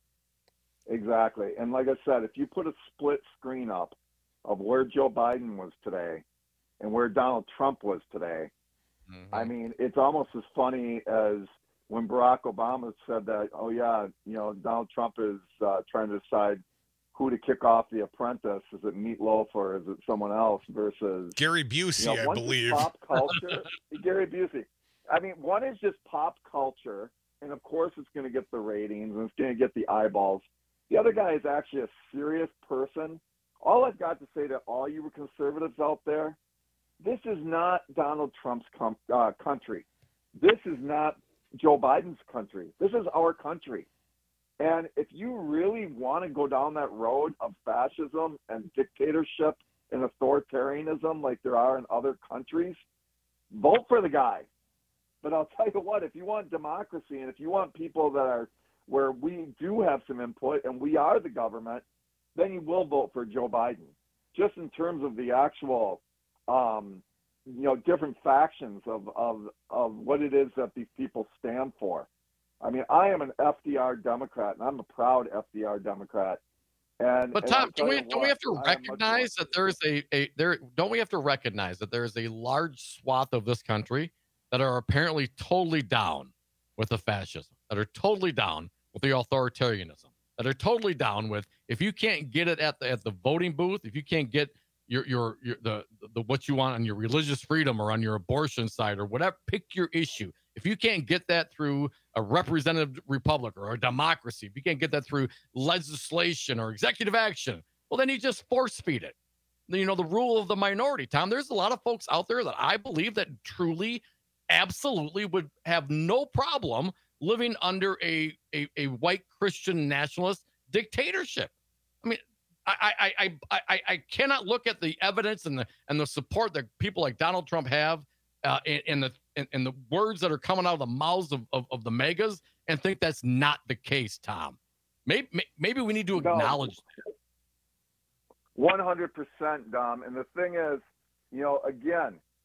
Exactly. And like I said, if you put a split screen up of where Joe Biden was today and where Donald Trump was today, mm-hmm. I mean, it's almost as funny as when Barack Obama said that, oh, yeah, you know, Donald Trump is uh, trying to decide who to kick off The Apprentice. Is it Meatloaf or is it someone else versus Gary Busey, you know, I believe. Pop culture. Gary Busey. I mean, one is just pop culture, and of course it's going to get the ratings and it's going to get the eyeballs. The other guy is actually a serious person. All I've got to say to all you conservatives out there, this is not Donald Trump's com- uh, country. This is not Joe Biden's country. This is our country. And if you really want to go down that road of fascism and dictatorship and authoritarianism like there are in other countries, vote for the guy. But I'll tell you what, if you want democracy and if you want people that are where we do have some input and we are the government, then you will vote for Joe Biden. Just in terms of the actual, um, you know, different factions of, of, of what it is that these people stand for. I mean, I am an F D R Democrat, and I'm a proud F D R Democrat. And but and Tom, do we what, don't we have to recognize that there is a, a there don't we have to recognize that there is a large swath of this country that are apparently totally down with the fascism, that are totally down with the authoritarianism, that are totally down with if you can't get it at the at the voting booth, if you can't get your your your the the what you want on your religious freedom or on your abortion side or whatever, pick your issue. If you can't get that through a representative republic or a democracy, if you can't get that through legislation or executive action, well, then you just force feed it. You know, the rule of the minority, Tom. There's a lot of folks out there that I believe that truly, absolutely would have no problem living under a a, a white Christian nationalist dictatorship. I mean, I I, I I I cannot look at the evidence and the and the support that people like Donald Trump have uh, in, in the in, in the words that are coming out of the mouths of, of, of the megas and think that's not the case, Tom. Maybe maybe we need to acknowledge that. one hundred percent, Dom. And the thing is, you know, again,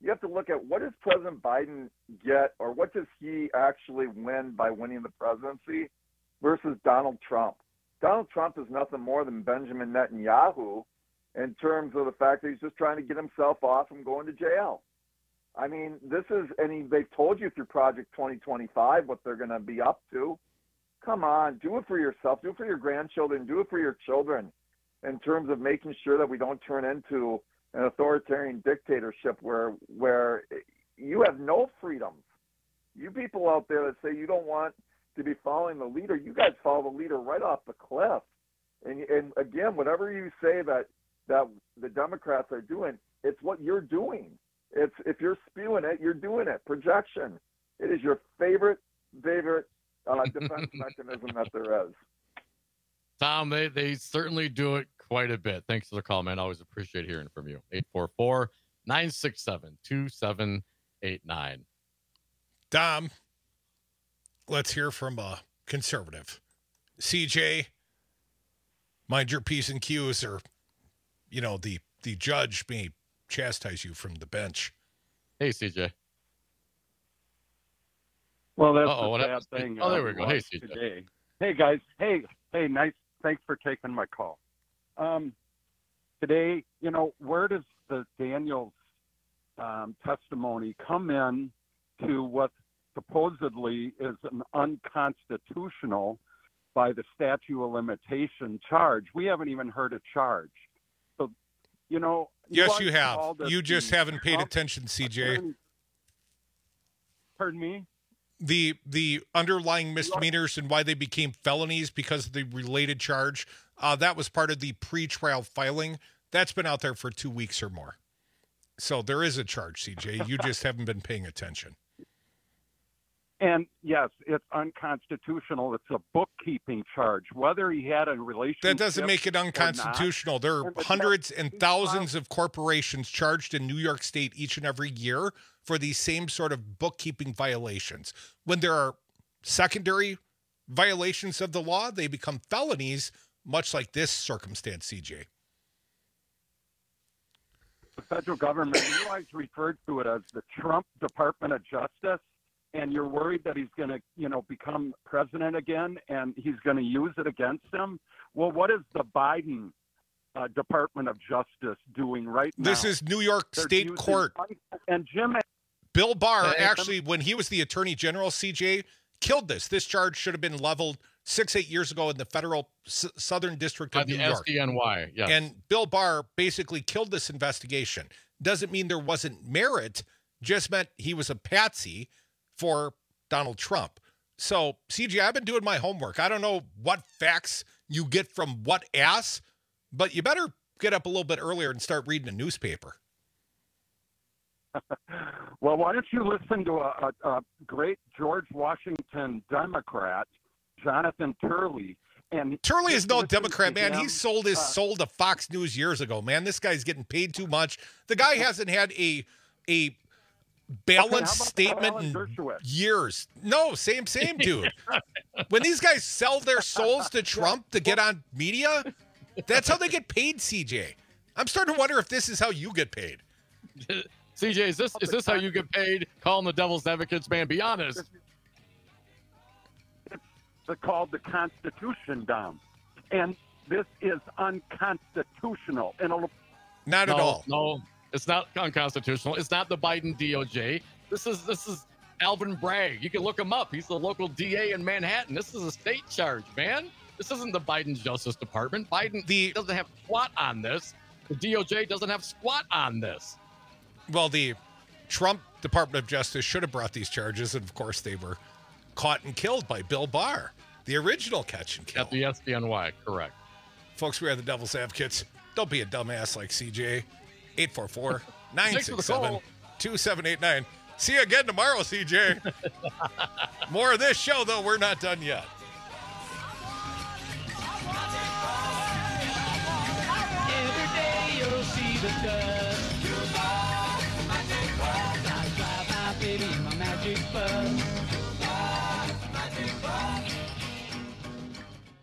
you have to look at what does President Biden get, or what does he actually win by winning the presidency versus Donald Trump. Donald Trump is nothing more than Benjamin Netanyahu in terms of the fact that he's just trying to get himself off from going to jail. I mean, this is, and he, they've told you through Project twenty twenty-five what they're going to be up to. Come on, do it for yourself, do it for your grandchildren, do it for your children, in terms of making sure that we don't turn into an authoritarian dictatorship where where you have no freedoms. You people out there that say you don't want to be following the leader, you guys follow the leader right off the cliff. And and again, whatever you say that that the Democrats are doing, it's what you're doing. It's if you're spewing it, you're doing it. Projection. It is your favorite favorite uh, defense mechanism that there is. Tom, they they certainly do it quite a bit. Thanks for the call, man. Always appreciate hearing from you. eight four four, nine six seven, two seven eight nine. Dom, let's hear from a conservative. C J, mind your P's and Q's, or, you know, the, the judge may chastise you from the bench. Hey, C J. Well, that's Uh-oh, a what sad happens? thing. Oh, there uh, we go. Hey, C J. Today. Hey, guys. Hey, hey, nice. Thanks for taking my call. Um, today, you know, where does the Daniels um, testimony come in to what supposedly is an unconstitutional by the statute of limitation charge? We haven't even heard a charge. So, you know. Yes, you have. You just the haven't paid Trump attention, C J. attorney- Pardon me? The the underlying misdemeanors and why they became felonies because of the related charge, uh, that was part of the pre-trial filing. That's been out there for two weeks or more. So there is a charge, C J. You just haven't been paying attention. And yes, it's unconstitutional. It's a bookkeeping charge. Whether he had a relationship, That doesn't make it or not, unconstitutional. There are and the hundreds test- and thousands of corporations charged in New York State each and every year for these same sort of bookkeeping violations. When there are secondary violations of the law, they become felonies, much like this circumstance, C J. The federal government, you guys referred to it as the Trump Department of Justice, and you're worried that he's going to, you know, become president again, and he's going to use it against him. Well, what is the Biden uh, Department of Justice doing right now? This is New York They're State using- Court. And Jim, Bill Barr, Hey, actually, when he was the attorney general, C J, killed this. This charge should have been leveled six, eight years ago in the federal S- Southern District By of the New York. S D N Y, yes. And Bill Barr basically killed this investigation. Doesn't mean there wasn't merit, just meant he was a patsy for Donald Trump. So, C J, I've been doing my homework. I don't know what facts you get from what ass, but you better get up a little bit earlier and start reading a newspaper. well, why don't you listen to a, a, a great George Washington Democrat, Jonathan Turley? And Turley is no listen Democrat, to man. him, He sold his uh, soul to Fox News years ago, man. This guy's getting paid too much. The guy hasn't had a a balanced Okay, how about statement Alan in Dershowitz? years. No, same, same, dude. When these guys sell their souls to Trump to get on media, that's how they get paid, C J. I'm starting to wonder if this is how you get paid. C J, is this is this how you get paid calling the devil's advocates, man? Be honest. It's called the Constitution, Dom. And this is unconstitutional. And it'll- Not no, at all. No, it's not unconstitutional. It's not the Biden D O J. This is this is Alvin Bragg. You can look him up. He's the local D A in Manhattan. This is a state charge, man. This isn't the Biden Justice Department. Biden the, doesn't have squat on this. The D O J doesn't have squat on this. Well, the Trump Department of Justice should have brought these charges, and of course they were caught and killed by Bill Barr, the original catch and kill. At the S D N Y, correct. Folks, we are the Devil's Advocates. Don't be a dumbass like C J. eight four four, nine six seven, two seven eight nine. See you again tomorrow, C J. More of this show, though. We're not done yet. Every day you'll see the dust. Fly, fly, baby, my magic bus.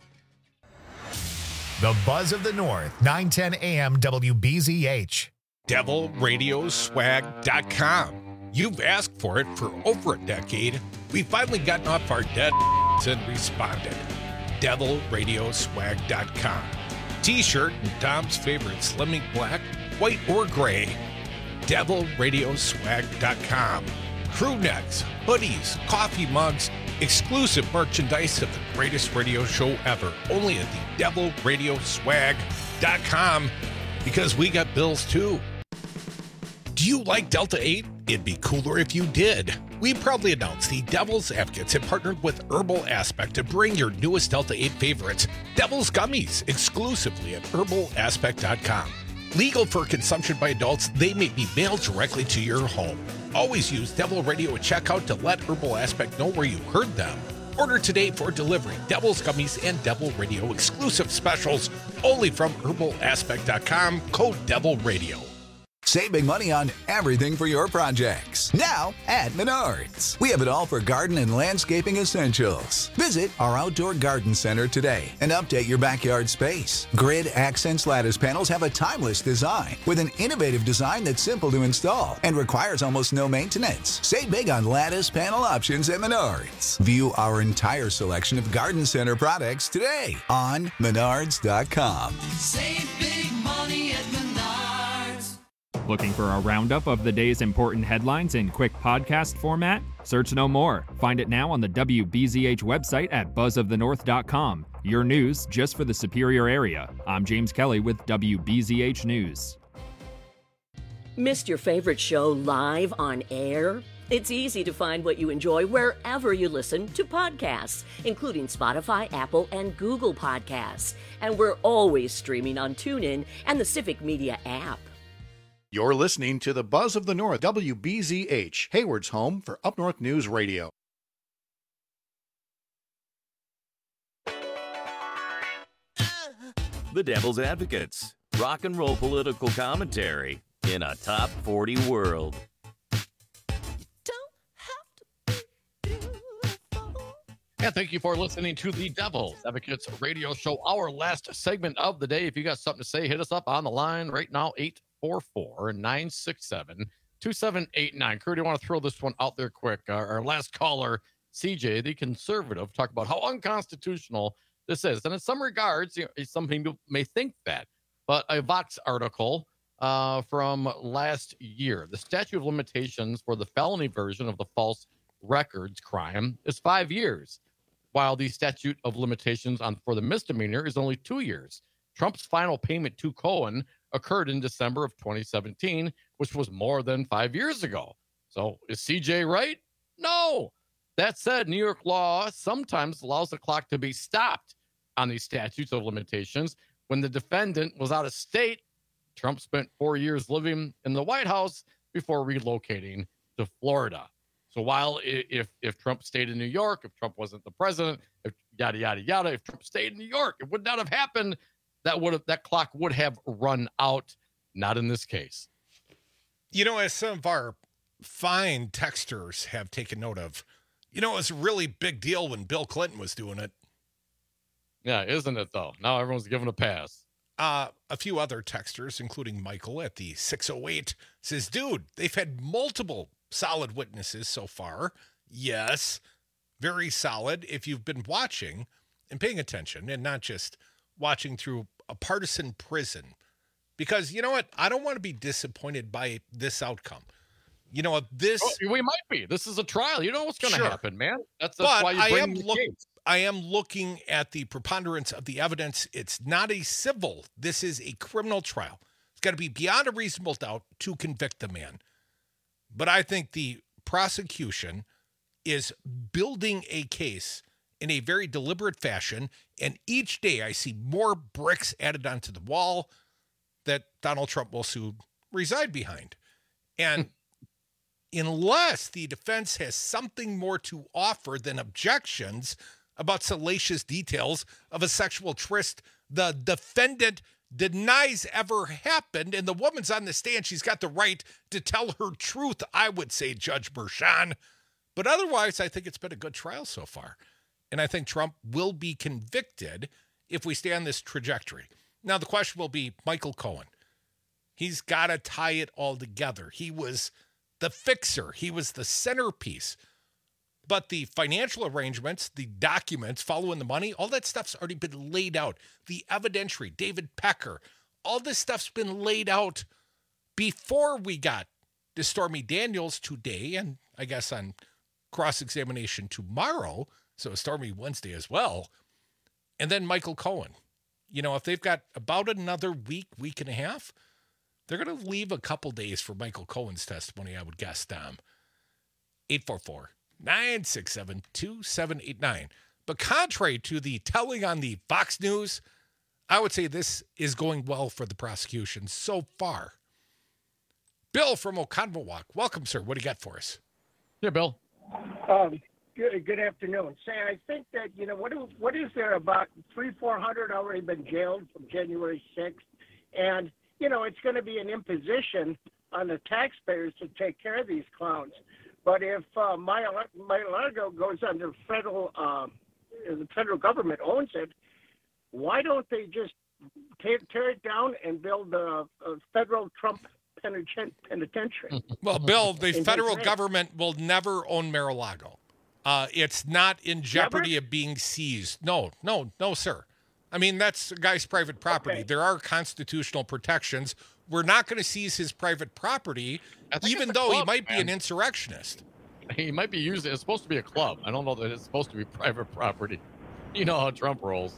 The Buzz of the North, nine ten A M W B Z H. devil radio swag dot com. You've asked for it for over a decade. We've finally gotten off our dead and responded. devil radio swag dot com. T-shirt and Dom's favorite Slimming Black, white or gray. devil radio swag dot com. Crew necks, hoodies, coffee mugs, exclusive merchandise of the greatest radio show ever. Only at the devil radio swag dot com, because we got bills too. Do you like Delta eight? It'd be cooler if you did. We proudly announced the Devil's Advocates have partnered with Herbal Aspect to bring your newest Delta eight favorites, Devil's Gummies, exclusively at herbal aspect dot com. Legal for consumption by adults, they may be mailed directly to your home. Always use Devil Radio at checkout to let Herbal Aspect know where you heard them. Order today for delivery. Devil's Gummies and Devil Radio exclusive specials only from herbal aspect dot com, code Devil Radio. Save big money on everything for your projects. Now at Menards. We have it all for garden and landscaping essentials. Visit our outdoor garden center today and update your backyard space. Grid Accents lattice panels have a timeless design with an innovative design that's simple to install and requires almost no maintenance. Save big on lattice panel options at Menards. View our entire selection of garden center products today on menards dot com. Save big money at Menards. Looking for a roundup of the day's important headlines in quick podcast format? Search no more. Find it now on the W B Z H website at buzz of the north dot com. Your news just for the Superior area. I'm James Kelly with W B Z H News. Missed your favorite show live on air? It's easy to find what you enjoy wherever you listen to podcasts, including Spotify, Apple, and Google Podcasts. And we're always streaming on TuneIn and the Civic Media app. You're listening to the Buzz of the North, W B Z H, Hayward's home for Up North News Radio. The Devil's Advocates, rock and roll political commentary in a top forty world. Yeah, thank you for listening to the Devil's Advocates radio show, our last segment of the day. If you got something to say, hit us up on the line right now, eight four four, nine six seven, two seven eight nine. Kurt, I want to throw this one out there quick. Our, our last caller, C J, the conservative, talked about how unconstitutional this is. And in some regards, you know, some people may think that. But a Vox article uh, from last year, the statute of limitations for the felony version of the false records crime is five years, while the statute of limitations on for the misdemeanor is only two years. Trump's final payment to Cohen occurred in December of twenty seventeen, which was more than five years ago. So is C J right? No. That said, New York law sometimes allows the clock to be stopped on these statutes of limitations. When the defendant was out of state, Trump spent four years living in the White House before relocating to Florida. So while if if Trump stayed in New York, if Trump wasn't the president, if yada, yada, yada, if Trump stayed in New York, it would not have happened. That would have that clock would have run out. Not in this case. You know, as some of our fine texters have taken note of, you know, it was a really big deal when Bill Clinton was doing it. Yeah, isn't it, though? Now everyone's giving a pass. Uh, a few other texters, including Michael at the six oh eight, says, dude, they've had multiple solid witnesses so far. Yes, very solid if you've been watching and paying attention and not just watching through a partisan prison. Because, you know what? I don't want to be disappointed by this outcome. You know, this... Oh, we might be. This is a trial. You know what's going to sure. happen, man. That's, that's but why you I bring am the look, case. I am looking at the preponderance of the evidence. It's not a civil. This is a criminal trial. It's got to be beyond a reasonable doubt to convict the man. But I think the prosecution is building a case in a very deliberate fashion, and each day I see more bricks added onto the wall that Donald Trump will soon reside behind. And unless the defense has something more to offer than objections about salacious details of a sexual tryst the defendant denies ever happened, and the woman's on the stand, she's got the right to tell her truth, I would say, Judge Merchan. But otherwise, I think it's been a good trial so far. And I think Trump will be convicted if we stay on this trajectory. Now, the question will be, Michael Cohen, He's got to tie it all together. He was the fixer. He was the centerpiece. But the financial arrangements, the documents, following the money, all that stuff's already been laid out. The evidentiary, David Pecker, all this stuff's been laid out before we got to Stormy Daniels today, and I guess on cross-examination tomorrow, so Stormy Wednesday as well, and then Michael Cohen. You know, if they've got about another week, week and a half, they're going to leave a couple days for Michael Cohen's testimony, I would guess, Dom. eight four four, nine six seven, two seven eight nine. But contrary to the telling on the Fox News, I would say this is going well for the prosecution so far. Bill from Oconomowoc. Welcome, sir. What do you got for us? Yeah, Bill. Um, good, good afternoon. Say, I think that, you know, what, what is there about three, four hundred already been jailed from January sixth? And, you know, it's going to be an imposition on the taxpayers to take care of these clowns. But if uh, Mar-a-Lago goes under federal, uh, the federal government owns it, why don't they just tear, tear it down and build a, a federal Trump penitentiary? Well, Bill, the federal government will never own Mar-a-Lago. Uh, it's not in jeopardy never? of being seized. No, no, no, sir. I mean, that's a guy's private property. Okay. There are constitutional protections. We're not going to seize his private property, even though club, he might man. be an insurrectionist. He might be using it's supposed to be a club. I don't know that it's supposed to be private property. You know how Trump rolls.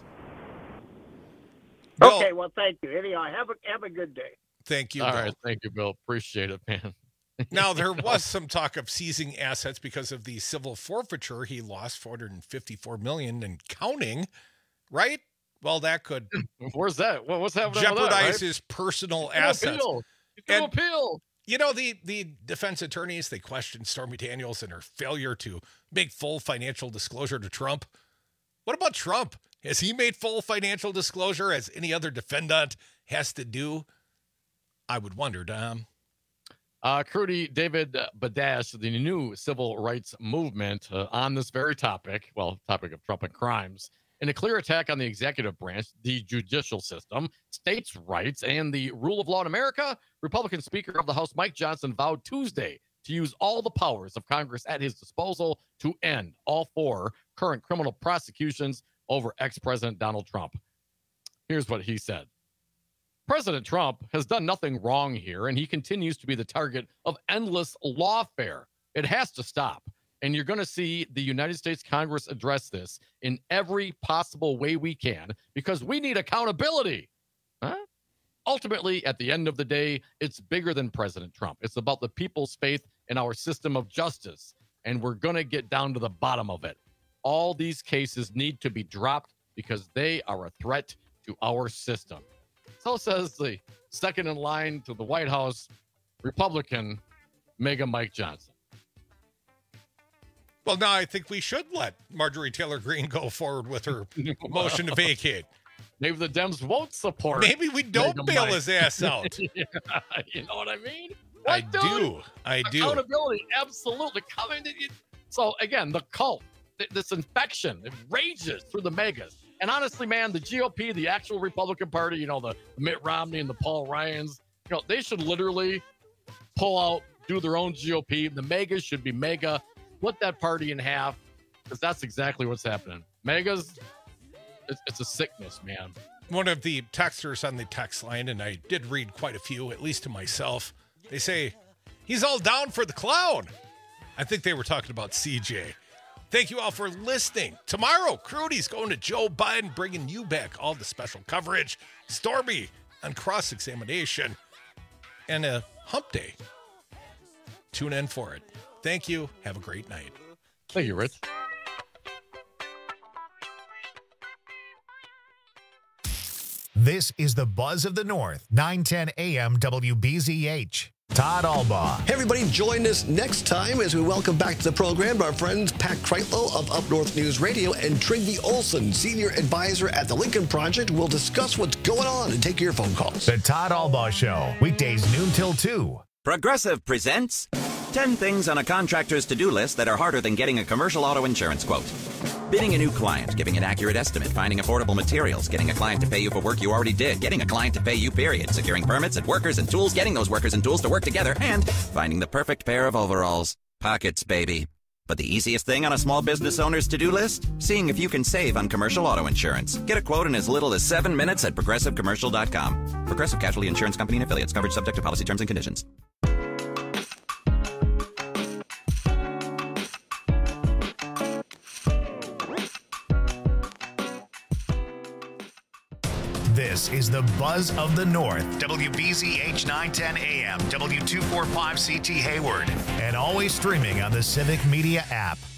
Bill, okay, well, thank you. Anyhow, have a, have a good day. Thank you, All Bill. right, thank you, Bill. Appreciate it, man. Now, there was some talk of seizing assets because of the civil forfeiture. He lost four hundred fifty-four million dollars and counting, right? Well, that could Where's that? What, what's happening jeopardize with that, right? his personal He's assets. Appeal. He's and, appeal. You know, the, the defense attorneys, they questioned Stormy Daniels and her failure to make full financial disclosure to Trump. What about Trump? Has he made full financial disclosure as any other defendant has to do? I would wonder, Dom. Uh, Crudy, David Badash, the new civil rights movement uh, on this very topic, well, topic of Trump and crimes, in a clear attack on the executive branch, the judicial system, states' rights, and the rule of law in America, Republican Speaker of the House Mike Johnson vowed Tuesday to use all the powers of Congress at his disposal to end all four current criminal prosecutions over ex-President Donald Trump. Here's what he said. President Trump has done nothing wrong here, and he continues to be the target of endless lawfare. It has to stop. And you're going to see the United States Congress address this in every possible way we can, because we need accountability. Huh? Ultimately, at the end of the day, it's bigger than President Trump. It's about the people's faith in our system of justice, and we're going to get down to the bottom of it. All these cases need to be dropped because they are a threat to our system. So says the second in line to the White House, Republican Mega Mike Johnson. Well, now I think we should let Marjorie Taylor Greene go forward with her motion to vacate. Maybe the Dems won't support. Maybe we don't Mega bail Mike. his ass out. Yeah, you know what I mean? What, I dude? do. I do. Accountability, absolutely. Coming. So again, the cult, this infection, it rages through the megas. And honestly, man, the G O P, the actual Republican Party, you know, the Mitt Romney and the Paul Ryans, you know, they should literally pull out, do their own G O P. The megas should be mega. Split that party in half, because that's exactly what's happening. Megas, it's, it's a sickness, man. One of the texters on the text line, and I did read quite a few, at least to myself, they say, he's all down for the clown. I think they were talking about C J. Thank you all for listening. Tomorrow, Crudy's going to Joe Biden, bringing you back all the special coverage. Stormy on cross-examination and a hump day. Tune in for it. Thank you. Have a great night. Thank you, Rich. This is the Buzz of the North, nine ten A M W B Z H. Todd Albaugh. Hey, everybody, join us next time as we welcome back to the program our friends Pat Kreitlow of Up North News Radio and Trygve Olson, Senior Advisor at the Lincoln Project. We'll discuss what's going on and take your phone calls. The Todd Albaugh Show, weekdays noon till two. Progressive presents ten things on a contractor's to-do list that are harder than getting a commercial auto insurance quote. Bidding a new client, giving an accurate estimate, finding affordable materials, getting a client to pay you for work you already did, getting a client to pay you, period. Securing permits and workers and tools, getting those workers and tools to work together, and finding the perfect pair of overalls. Pockets, baby. But the easiest thing on a small business owner's to-do list? Seeing if you can save on commercial auto insurance. Get a quote in as little as seven minutes at progressive commercial dot com. Progressive Casualty Insurance Company and Affiliates. Coverage subject to policy terms and conditions. This is the Buzz of the North. W B Z H nine ten A M, W two forty-five C T Hayward, and always streaming on the Civic Media app.